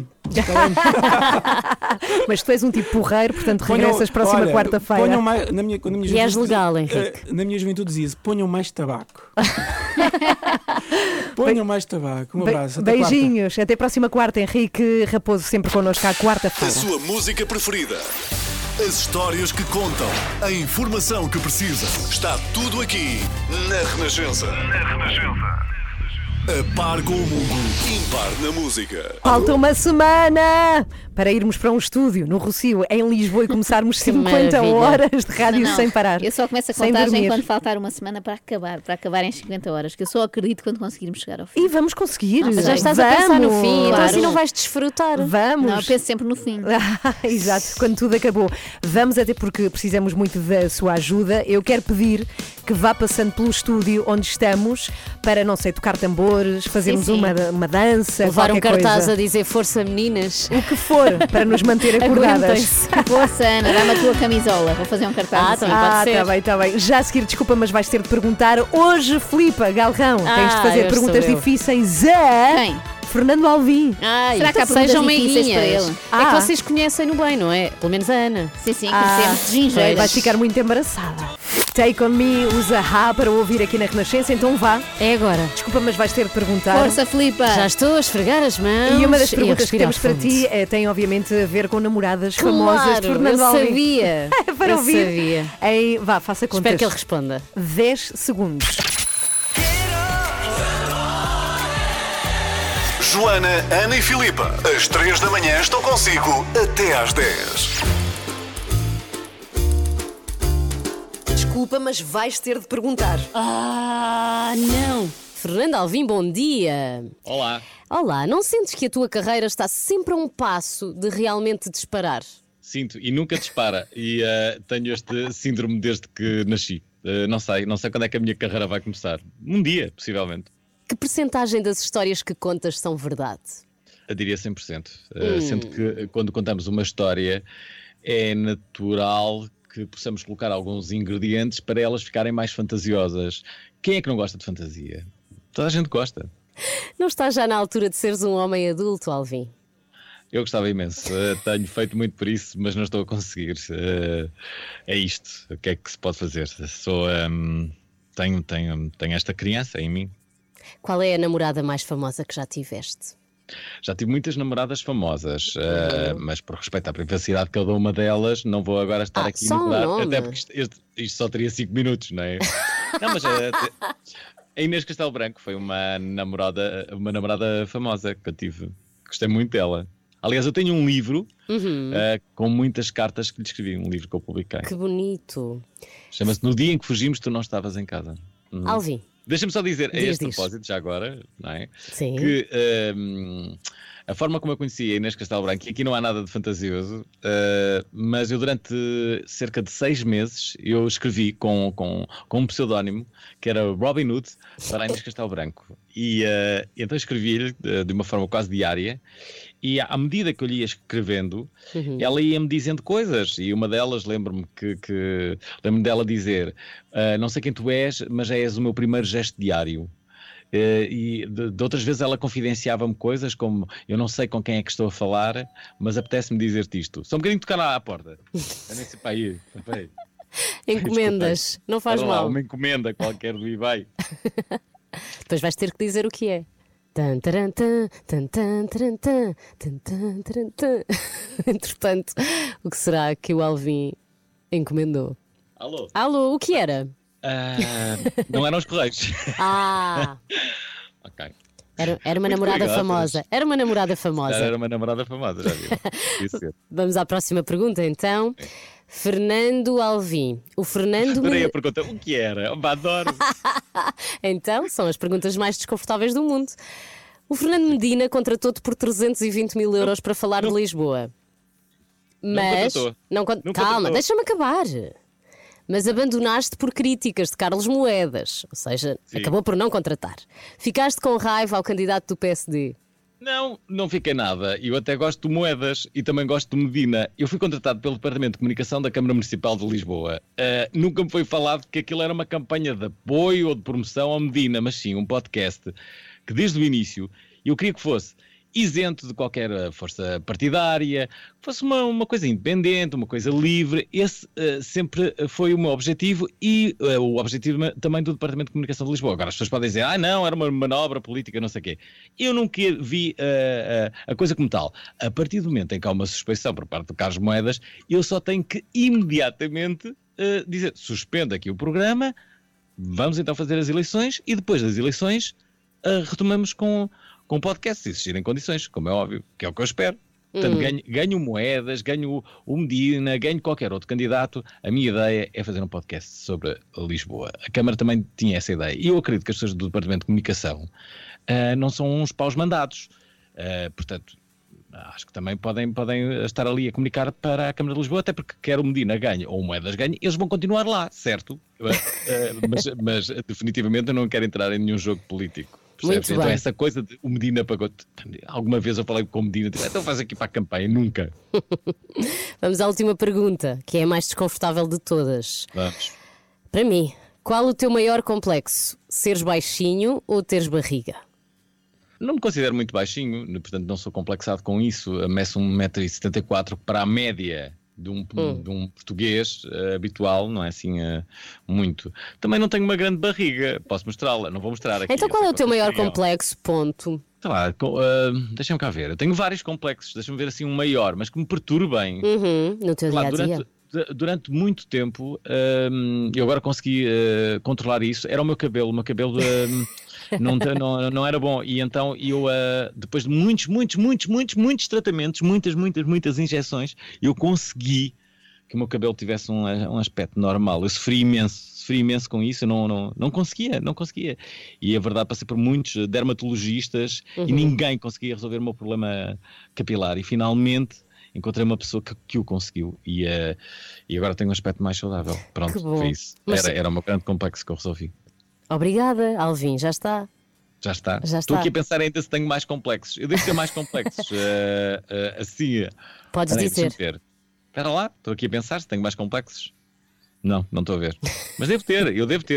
Mas tu és um tipo porreiro, portanto regressas próxima quarta-feira. E és legal, Henrique. Na minha juventude dizia-se, ponham mais tabaco. Ponham mais tabaco. Um abraço. Beijinhos. Até próxima quarta, Henrique Raposo, sempre connosco à quarta-feira. A sua música preferida. As histórias que contam. A informação que precisa. Está tudo aqui na Renascença. A par com o mundo, impar na música. Falta uma semana para irmos para um estúdio no Rossio, em Lisboa, e começarmos 50 horas de rádio sem parar. Eu só começo a contagem quando faltar uma semana para acabar em 50 horas, que eu só acredito quando conseguirmos chegar ao fim. E vamos conseguir. Já estás a pensar no fim, então assim não vais desfrutar. Vamos. Não, eu penso sempre no fim. Exato, quando tudo acabou. Vamos, até porque precisamos muito da sua ajuda. Eu quero pedir que vá passando pelo estúdio onde estamos para, não sei, tocar tambores, fazermos uma dança, levar um cartaz coisa. A dizer força meninas. O que for, para nos manter acordadas. Força, Ana, dá-me a tua camisola. Vou fazer um cartaz. Também pode ser. Está bem. Já a seguir, desculpa, mas vais ter de perguntar hoje, Filipa Galrão. Tens de fazer perguntas difíceis a... Quem? Fernando Alvim. Será que há sejam meiguinhas para ele? É que vocês conhecem-no bem, não é? Pelo menos a Ana. Sim, conhecemos de gingeiras. Vais ficar muito embaraçada. Take On Me, usa Rá para ouvir aqui na Renascença, então vá. É agora. Desculpa, mas vais ter de perguntar. Força, Filipa. Já estou a esfregar as mãos. E uma das perguntas que temos para ti tem obviamente a ver com namoradas famosas de Fernando Alvim. Sabia. Para eu ouvir. Sabia. Vá, faça contas. Espero que ele responda. 10 segundos. Joana, Ana e Filipa, às 3 da manhã estão consigo até às 10. Desculpa, mas vais ter de perguntar. Não. Fernando Alvim, bom dia. Olá. Olá, não sentes que a tua carreira está sempre a um passo de realmente disparar? Sinto, e nunca dispara. E tenho este síndrome desde que nasci. Não sei quando é que a minha carreira vai começar. Um dia, possivelmente. Que percentagem das histórias que contas são verdade? Eu diria 100%. Sendo que quando contamos uma história é natural que possamos colocar alguns ingredientes para elas ficarem mais fantasiosas. Quem é que não gosta de fantasia? Toda a gente gosta. Não estás já na altura de seres um homem adulto, Alvim? Eu gostava imenso. Tenho feito muito por isso, mas não estou a conseguir. É isto. O que é que se pode fazer? Tenho esta criança em mim. Qual é a namorada mais famosa que já tiveste? Já tive muitas namoradas famosas, mas por respeito à privacidade de cada uma delas, não vou agora estar aqui a enumerar, até porque isto só teria 5 minutos, não é? Não, mas a Inês Castelo Branco foi uma namorada famosa que eu tive. Gostei muito dela. Aliás, eu tenho um livro com muitas cartas que lhe escrevi, um livro que eu publiquei. Que bonito. Chama-se No Dia em que Fugimos, Tu Não Estavas em Casa. Alvin. Deixa-me só dizer, a este propósito, já agora, não é? Sim. Que a forma como eu conheci a Inês Castelo Branco, e aqui não há nada de fantasioso, mas eu durante cerca de 6 meses eu escrevi com um pseudónimo que era Robin Hood para a Inês Castelo Branco. E então escrevi-lhe de uma forma quase diária. E à medida que eu lhe ia escrevendo, ela ia-me dizendo coisas. E uma delas, lembro-me lembro-me dela dizer: não sei quem tu és, mas és o meu primeiro gesto diário. E de outras vezes ela confidenciava-me coisas como: eu não sei com quem é que estou a falar, mas apetece-me dizer-te isto. Só um bocadinho tocar lá à porta. Eu nem sei para aí. Encomendas, não faz mal. mal. Uma encomenda qualquer do eBay. Depois vais ter que dizer o que é. Entretanto, o que será que o Alvin encomendou? Alô, o que era? Não eram os correios. Ok. Era uma namorada famosa. Era uma namorada famosa. Era uma namorada famosa, já viu? Vamos à próxima pergunta, então. Fernando Alvim. O Fernando. Adorei a pergunta. O que era? Adoro. Então, são as perguntas mais desconfortáveis do mundo. O Fernando Medina contratou-te por 320 mil euros para falar de Lisboa. Mas. Calma, deixa-me acabar. Mas abandonaste por críticas de Carlos Moedas. Ou seja, acabou por não contratar. Ficaste com raiva ao candidato do PSD. Não fiquei nada. Eu até gosto de Moedas e também gosto de Medina. Eu fui contratado pelo Departamento de Comunicação da Câmara Municipal de Lisboa. Nunca me foi falado que aquilo era uma campanha de apoio ou de promoção ao Medina, mas sim um podcast que desde o início eu queria que fosse isento de qualquer força partidária, que fosse uma coisa independente, uma coisa livre. Esse sempre foi o meu objetivo e o objetivo também do Departamento de Comunicação de Lisboa. Agora as pessoas podem dizer, não, era uma manobra política, não sei o quê. Eu nunca vi a coisa como tal. A partir do momento em que há uma suspeição por parte do Carlos Moedas, eu só tenho que imediatamente dizer, suspenda aqui o programa, vamos então fazer as eleições e depois das eleições retomamos com podcast, se existirem condições, como é óbvio, que é o que eu espero. Portanto, ganho Moedas, ganho o Medina, ganho qualquer outro candidato. A minha ideia é fazer um podcast sobre Lisboa. A Câmara também tinha essa ideia. E eu acredito que as pessoas do Departamento de Comunicação não são uns paus mandados. Portanto, acho que também podem estar ali a comunicar para a Câmara de Lisboa, até porque quer o Medina ganhe ou o Moedas ganhe, eles vão continuar lá, certo? Mas definitivamente eu não quero entrar em nenhum jogo político. Percebes? Então essa coisa de o Medina pagou. Alguma vez eu falei com o Medina, então faz aqui para a campanha, nunca. Vamos à última pergunta, que é a mais desconfortável de todas. Vamos. Para mim, qual o teu maior complexo? Seres baixinho ou teres barriga? Não me considero muito baixinho, portanto não sou complexado com isso. Meço 1,74 m para a média de um português habitual, não é assim muito. Também não tenho uma grande barriga, posso mostrá-la, não vou mostrar aqui. Então qual é o teu maior complexo? Ponto. Sei lá, deixa-me cá ver. Eu tenho vários complexos, deixa-me ver assim um maior, mas que me perturbem. No teu dia-a-dia. Durante muito tempo, eu agora consegui controlar isso, era o meu cabelo não era bom, e então eu depois de muitos tratamentos, muitas injeções, eu consegui que o meu cabelo tivesse um aspecto normal. Eu sofri imenso com isso, eu não conseguia, e a verdade, passei por muitos dermatologistas e ninguém conseguia resolver o meu problema capilar, e finalmente encontrei uma pessoa que o conseguiu, e agora tenho um aspecto mais saudável. Pronto, foi isso. Era o meu grande complexo que eu resolvi. Obrigada, Alvin, já está. Já está. Estou aqui a pensar ainda se tenho mais complexos. Eu devo ter mais complexos. Assim. Podes dizer. Espera lá, estou aqui a pensar se tenho mais complexos. Não estou a ver. Mas devo ter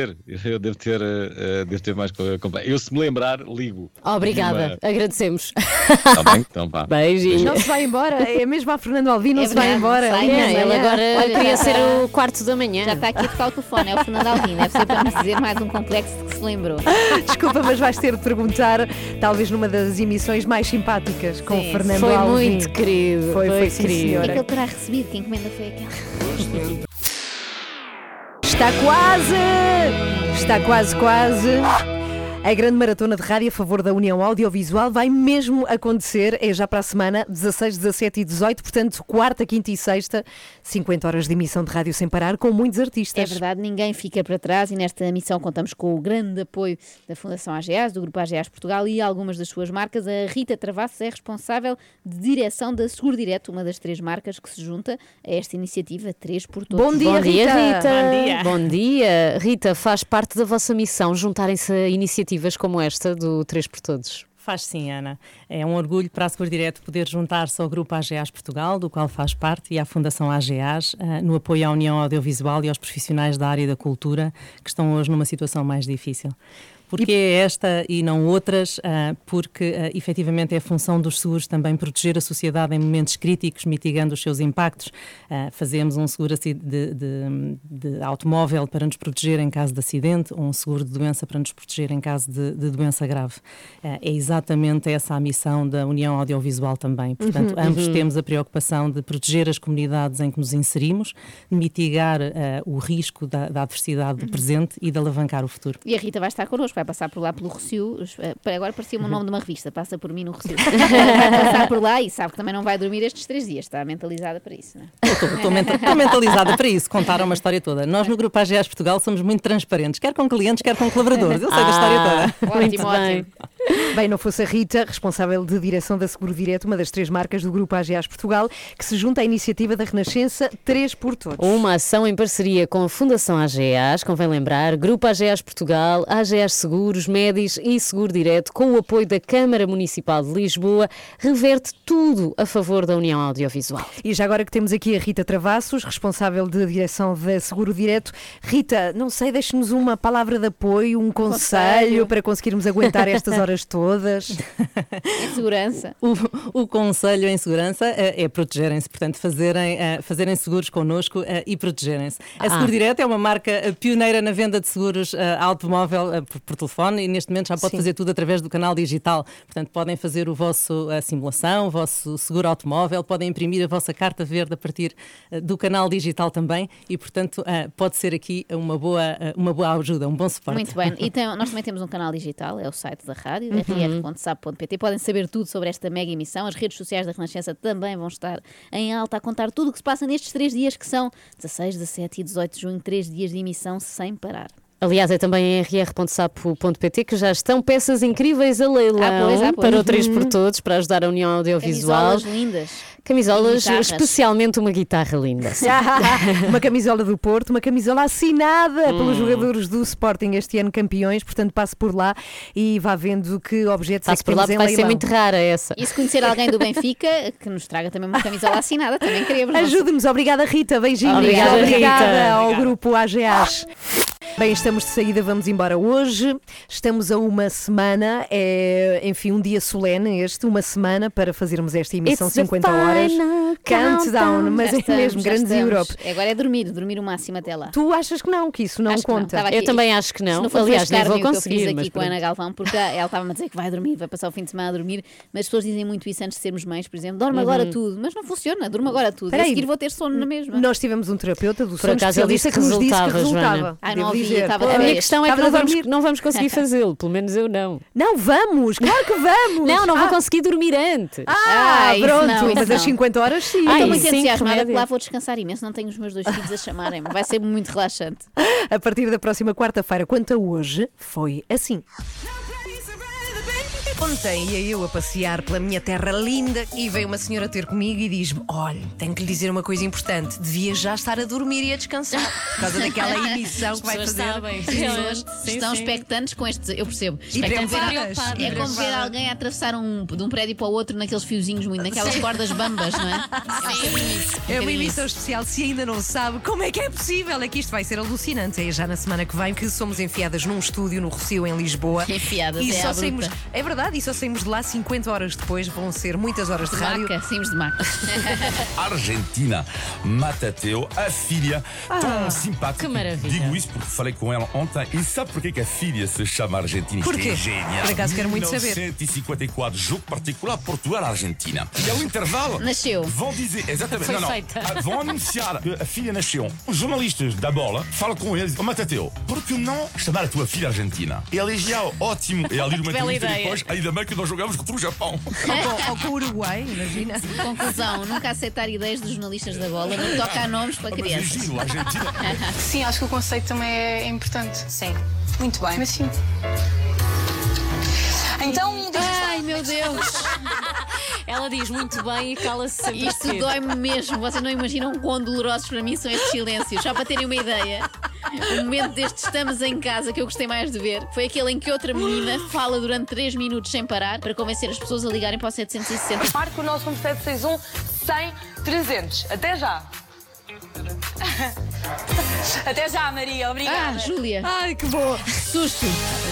mais complexos. Eu, se me lembrar, ligo. Obrigada, agradecemos. Está bem? Então vá. Beijinho. Não se vai embora, é mesmo a Fernando Alvim, não se vai embora. Ele agora queria ser o quarto da manhã. Já está aqui a tocar o telefone, é o Fernando Alvim. Deve ser para nos dizer mais um complexo de que se lembrou. Desculpa, mas vais ter de perguntar, talvez numa das emissões mais simpáticas com o Fernando Alvim. Foi muito querido. Foi sim, querido. senhora. É que ele terá recebido, que encomenda foi aquela? Está quase! A grande maratona de rádio a favor da União Audiovisual vai mesmo acontecer, é já para a semana, 16, 17 e 18, portanto, quarta, quinta e sexta, 50 horas de emissão de rádio sem parar, com muitos artistas. É verdade, ninguém fica para trás e nesta missão contamos com o grande apoio da Fundação AGEAS, do Grupo AGEAS Portugal e algumas das suas marcas. A Rita Travassos é responsável de direção da Seguro Direto, uma das 3 marcas que se junta a esta iniciativa 3 por Todos. Bom dia, Rita! Bom dia. Bom dia. Rita, faz parte da vossa missão juntarem-se a iniciativas como esta do 3 por Todos? Faz sim, Ana. É um orgulho para a Seguro Direto poder juntar-se ao Grupo AGEAS Portugal, do qual faz parte, e à Fundação AGEAS, no apoio à União Audiovisual e aos profissionais da área da cultura que estão hoje numa situação mais difícil. Porque é esta e não outras? Porque efetivamente é a função dos seguros também proteger a sociedade em momentos críticos, mitigando os seus impactos. Fazemos um seguro de automóvel para nos proteger em caso de acidente, ou um seguro de doença para nos proteger em caso de doença grave. É exatamente essa a missão da União Audiovisual também. Portanto, ambos temos a preocupação de proteger as comunidades em que nos inserimos, de mitigar o risco da adversidade do presente e de alavancar o futuro. E a Rita vai estar connosco. Vai passar por lá pelo Rossio. Agora parecia-me o nome de uma revista. Passa por mim no Rossio. Vai passar por lá e sabe que também não vai dormir estes 3 dias. Está mentalizada para isso, não é? Estou mentalizada para isso. Contaram uma história toda. Nós no Grupo AGEAS Portugal somos muito transparentes, quer com clientes, quer com colaboradores. Eu sei da história toda. Ótimo, ótimo. Bem, não fosse a Rita, responsável de direção da Seguro Direto, uma das 3 marcas do Grupo AGEAS Portugal, que se junta à iniciativa da Renascença 3 por Todos. Uma ação em parceria com a Fundação AGEAS, convém lembrar, Grupo AGEAS Portugal, AGEAS Seguros, Médis e Seguro Direto, com o apoio da Câmara Municipal de Lisboa, reverte tudo a favor da União Audiovisual. E já agora que temos aqui a Rita Travassos, responsável de direção da Seguro Direto. Rita, não sei, deixe-nos uma palavra de apoio, um conselho para conseguirmos aguentar estas horas todas. Em segurança. O conselho em segurança é protegerem-se, portanto, fazerem seguros connosco e protegerem-se. A Seguro Direto é uma marca pioneira na venda de seguros automóvel por telefone e neste momento já pode fazer tudo através do canal digital. Portanto, podem fazer a simulação, o vosso seguro automóvel, podem imprimir a vossa carta verde a partir do canal digital também e, portanto, pode ser aqui uma boa ajuda, um bom suporte. Muito bem. E nós também temos um canal digital, é o site da rádio, rr.sab.pt. Podem saber tudo sobre esta mega emissão. As redes sociais da Renascença também vão estar em alta a contar tudo o que se passa nestes 3 dias que são 16, 17 e 18 de junho, 3 dias de emissão sem parar. Aliás, é também em rr.sapo.pt que já estão peças incríveis a leilão para o 3 por Todos, para ajudar a União Audiovisual. Camisolas lindas. Camisolas, especialmente uma guitarra linda. Uma camisola do Porto, uma camisola assinada pelos jogadores do Sporting este ano campeões, portanto passe por lá e vá vendo que objetos passe por lá, porque vai ser muito rara essa. E se conhecer alguém do Benfica, que nos traga também uma camisola assinada, também queremos. Ajude-nos, obrigada Rita, beijinhos. Obrigada Rita. Ao Grupo AGEAS. Bem, estamos de saída, vamos embora hoje. Estamos a uma semana, enfim, um dia solene uma semana para fazermos esta emissão 50 horas. Countdown, mas é mesmo, Grandes Europe. Agora é dormir o máximo até lá. Tu achas que não, que isso não conta? Eu também acho que não. Aliás, nem vou conseguir. Que eu fiz aqui com a Ana Galvão, porque ela estava-me a dizer que vai dormir, vai passar o fim de semana a dormir, mas as pessoas dizem muito isso antes de sermos mães, por exemplo, dorme agora tudo, mas não funciona, durma agora tudo. A seguir vou ter sono na mesma. Nós tivemos um terapeuta do sono especialista que nos disse que resultava. A minha questão é que não vamos conseguir fazê-lo, pelo menos eu não. Não, vamos, claro que vamos. Não vou conseguir dormir antes. Pronto, mas às 50 horas sim. Estou muito entusiasmada, lá vou descansar imenso, não tenho os meus 2 filhos a chamarem-me, vai ser muito relaxante. A partir da próxima quarta-feira, quanto a hoje, foi assim. Ontem ia eu a passear pela minha terra linda e veio uma senhora ter comigo e diz-me: olha, tenho que lhe dizer uma coisa importante, devia já estar a dormir e a descansar por causa daquela emissão que vai fazer. As pessoas estão expectantes com estes, eu percebo. É como ver alguém a atravessar de um prédio para o outro naqueles fiozinhos, naquelas cordas bambas, não é? É uma emissão especial. Se ainda não sabe como é que é possível, é que isto vai ser alucinante. É já na semana que vem que somos enfiadas num estúdio no Rossio, em Lisboa. Enfiadas, e só saímos. É verdade. verdade, e só saímos de lá 50 horas depois, vão ser muitas horas de rádio. Saímos de maca. Argentina, Matateu, a filha, tão simpática. que maravilha. Digo isso porque falei com ela ontem e sabe porquê que a filha se chama Argentina? Porquê? Isto é genial. Por acaso quero muito saber. 1954, jogo particular Portugal-Argentina. E ao intervalo Nasceu. vão dizer, exatamente, Foi feita. vão anunciar que a filha nasceu. Os jornalistas da bola falam com eles, Matateu, por que não chamar a tua filha Argentina? E ele diz, ótimo. E ali numa bela entrevista ideia. depois, ainda bem que nós jogamos contra o Japão. Ou com o Uruguai, imagina. Conclusão, nunca aceitar ideias dos jornalistas da bola, não toca a nomes para crianças. Sim, acho que o conceito também é importante. Sim, muito bem. Mas sim. Então, Ai, meu Deus! Ela diz muito bem e cala-se sempre. a Isto seguir. dói-me mesmo. Vocês não imaginam quão dolorosos para mim são estes silêncios. Só para terem uma ideia, o momento deste estamos em casa que eu gostei mais de ver foi aquele em que outra menina fala durante 3 minutos sem parar para convencer as pessoas a ligarem para o 760. Marque o nosso 761 100 300. Até já. até já, Maria. Obrigada. Júlia. Ai, que bom. Susto.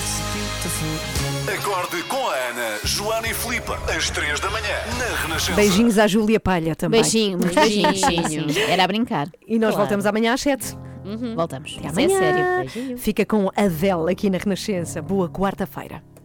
Acorde com a Ana, Joana e Filipe, às 3 da manhã, na Renascença. Beijinhos à Júlia Palha também. Beijinho, beijinho. Era a brincar. E nós Claro. voltamos amanhã às 7. Voltamos. Até Mas é amanhã. sério. Beijinho. Fica com Adele aqui na Renascença. Boa quarta-feira.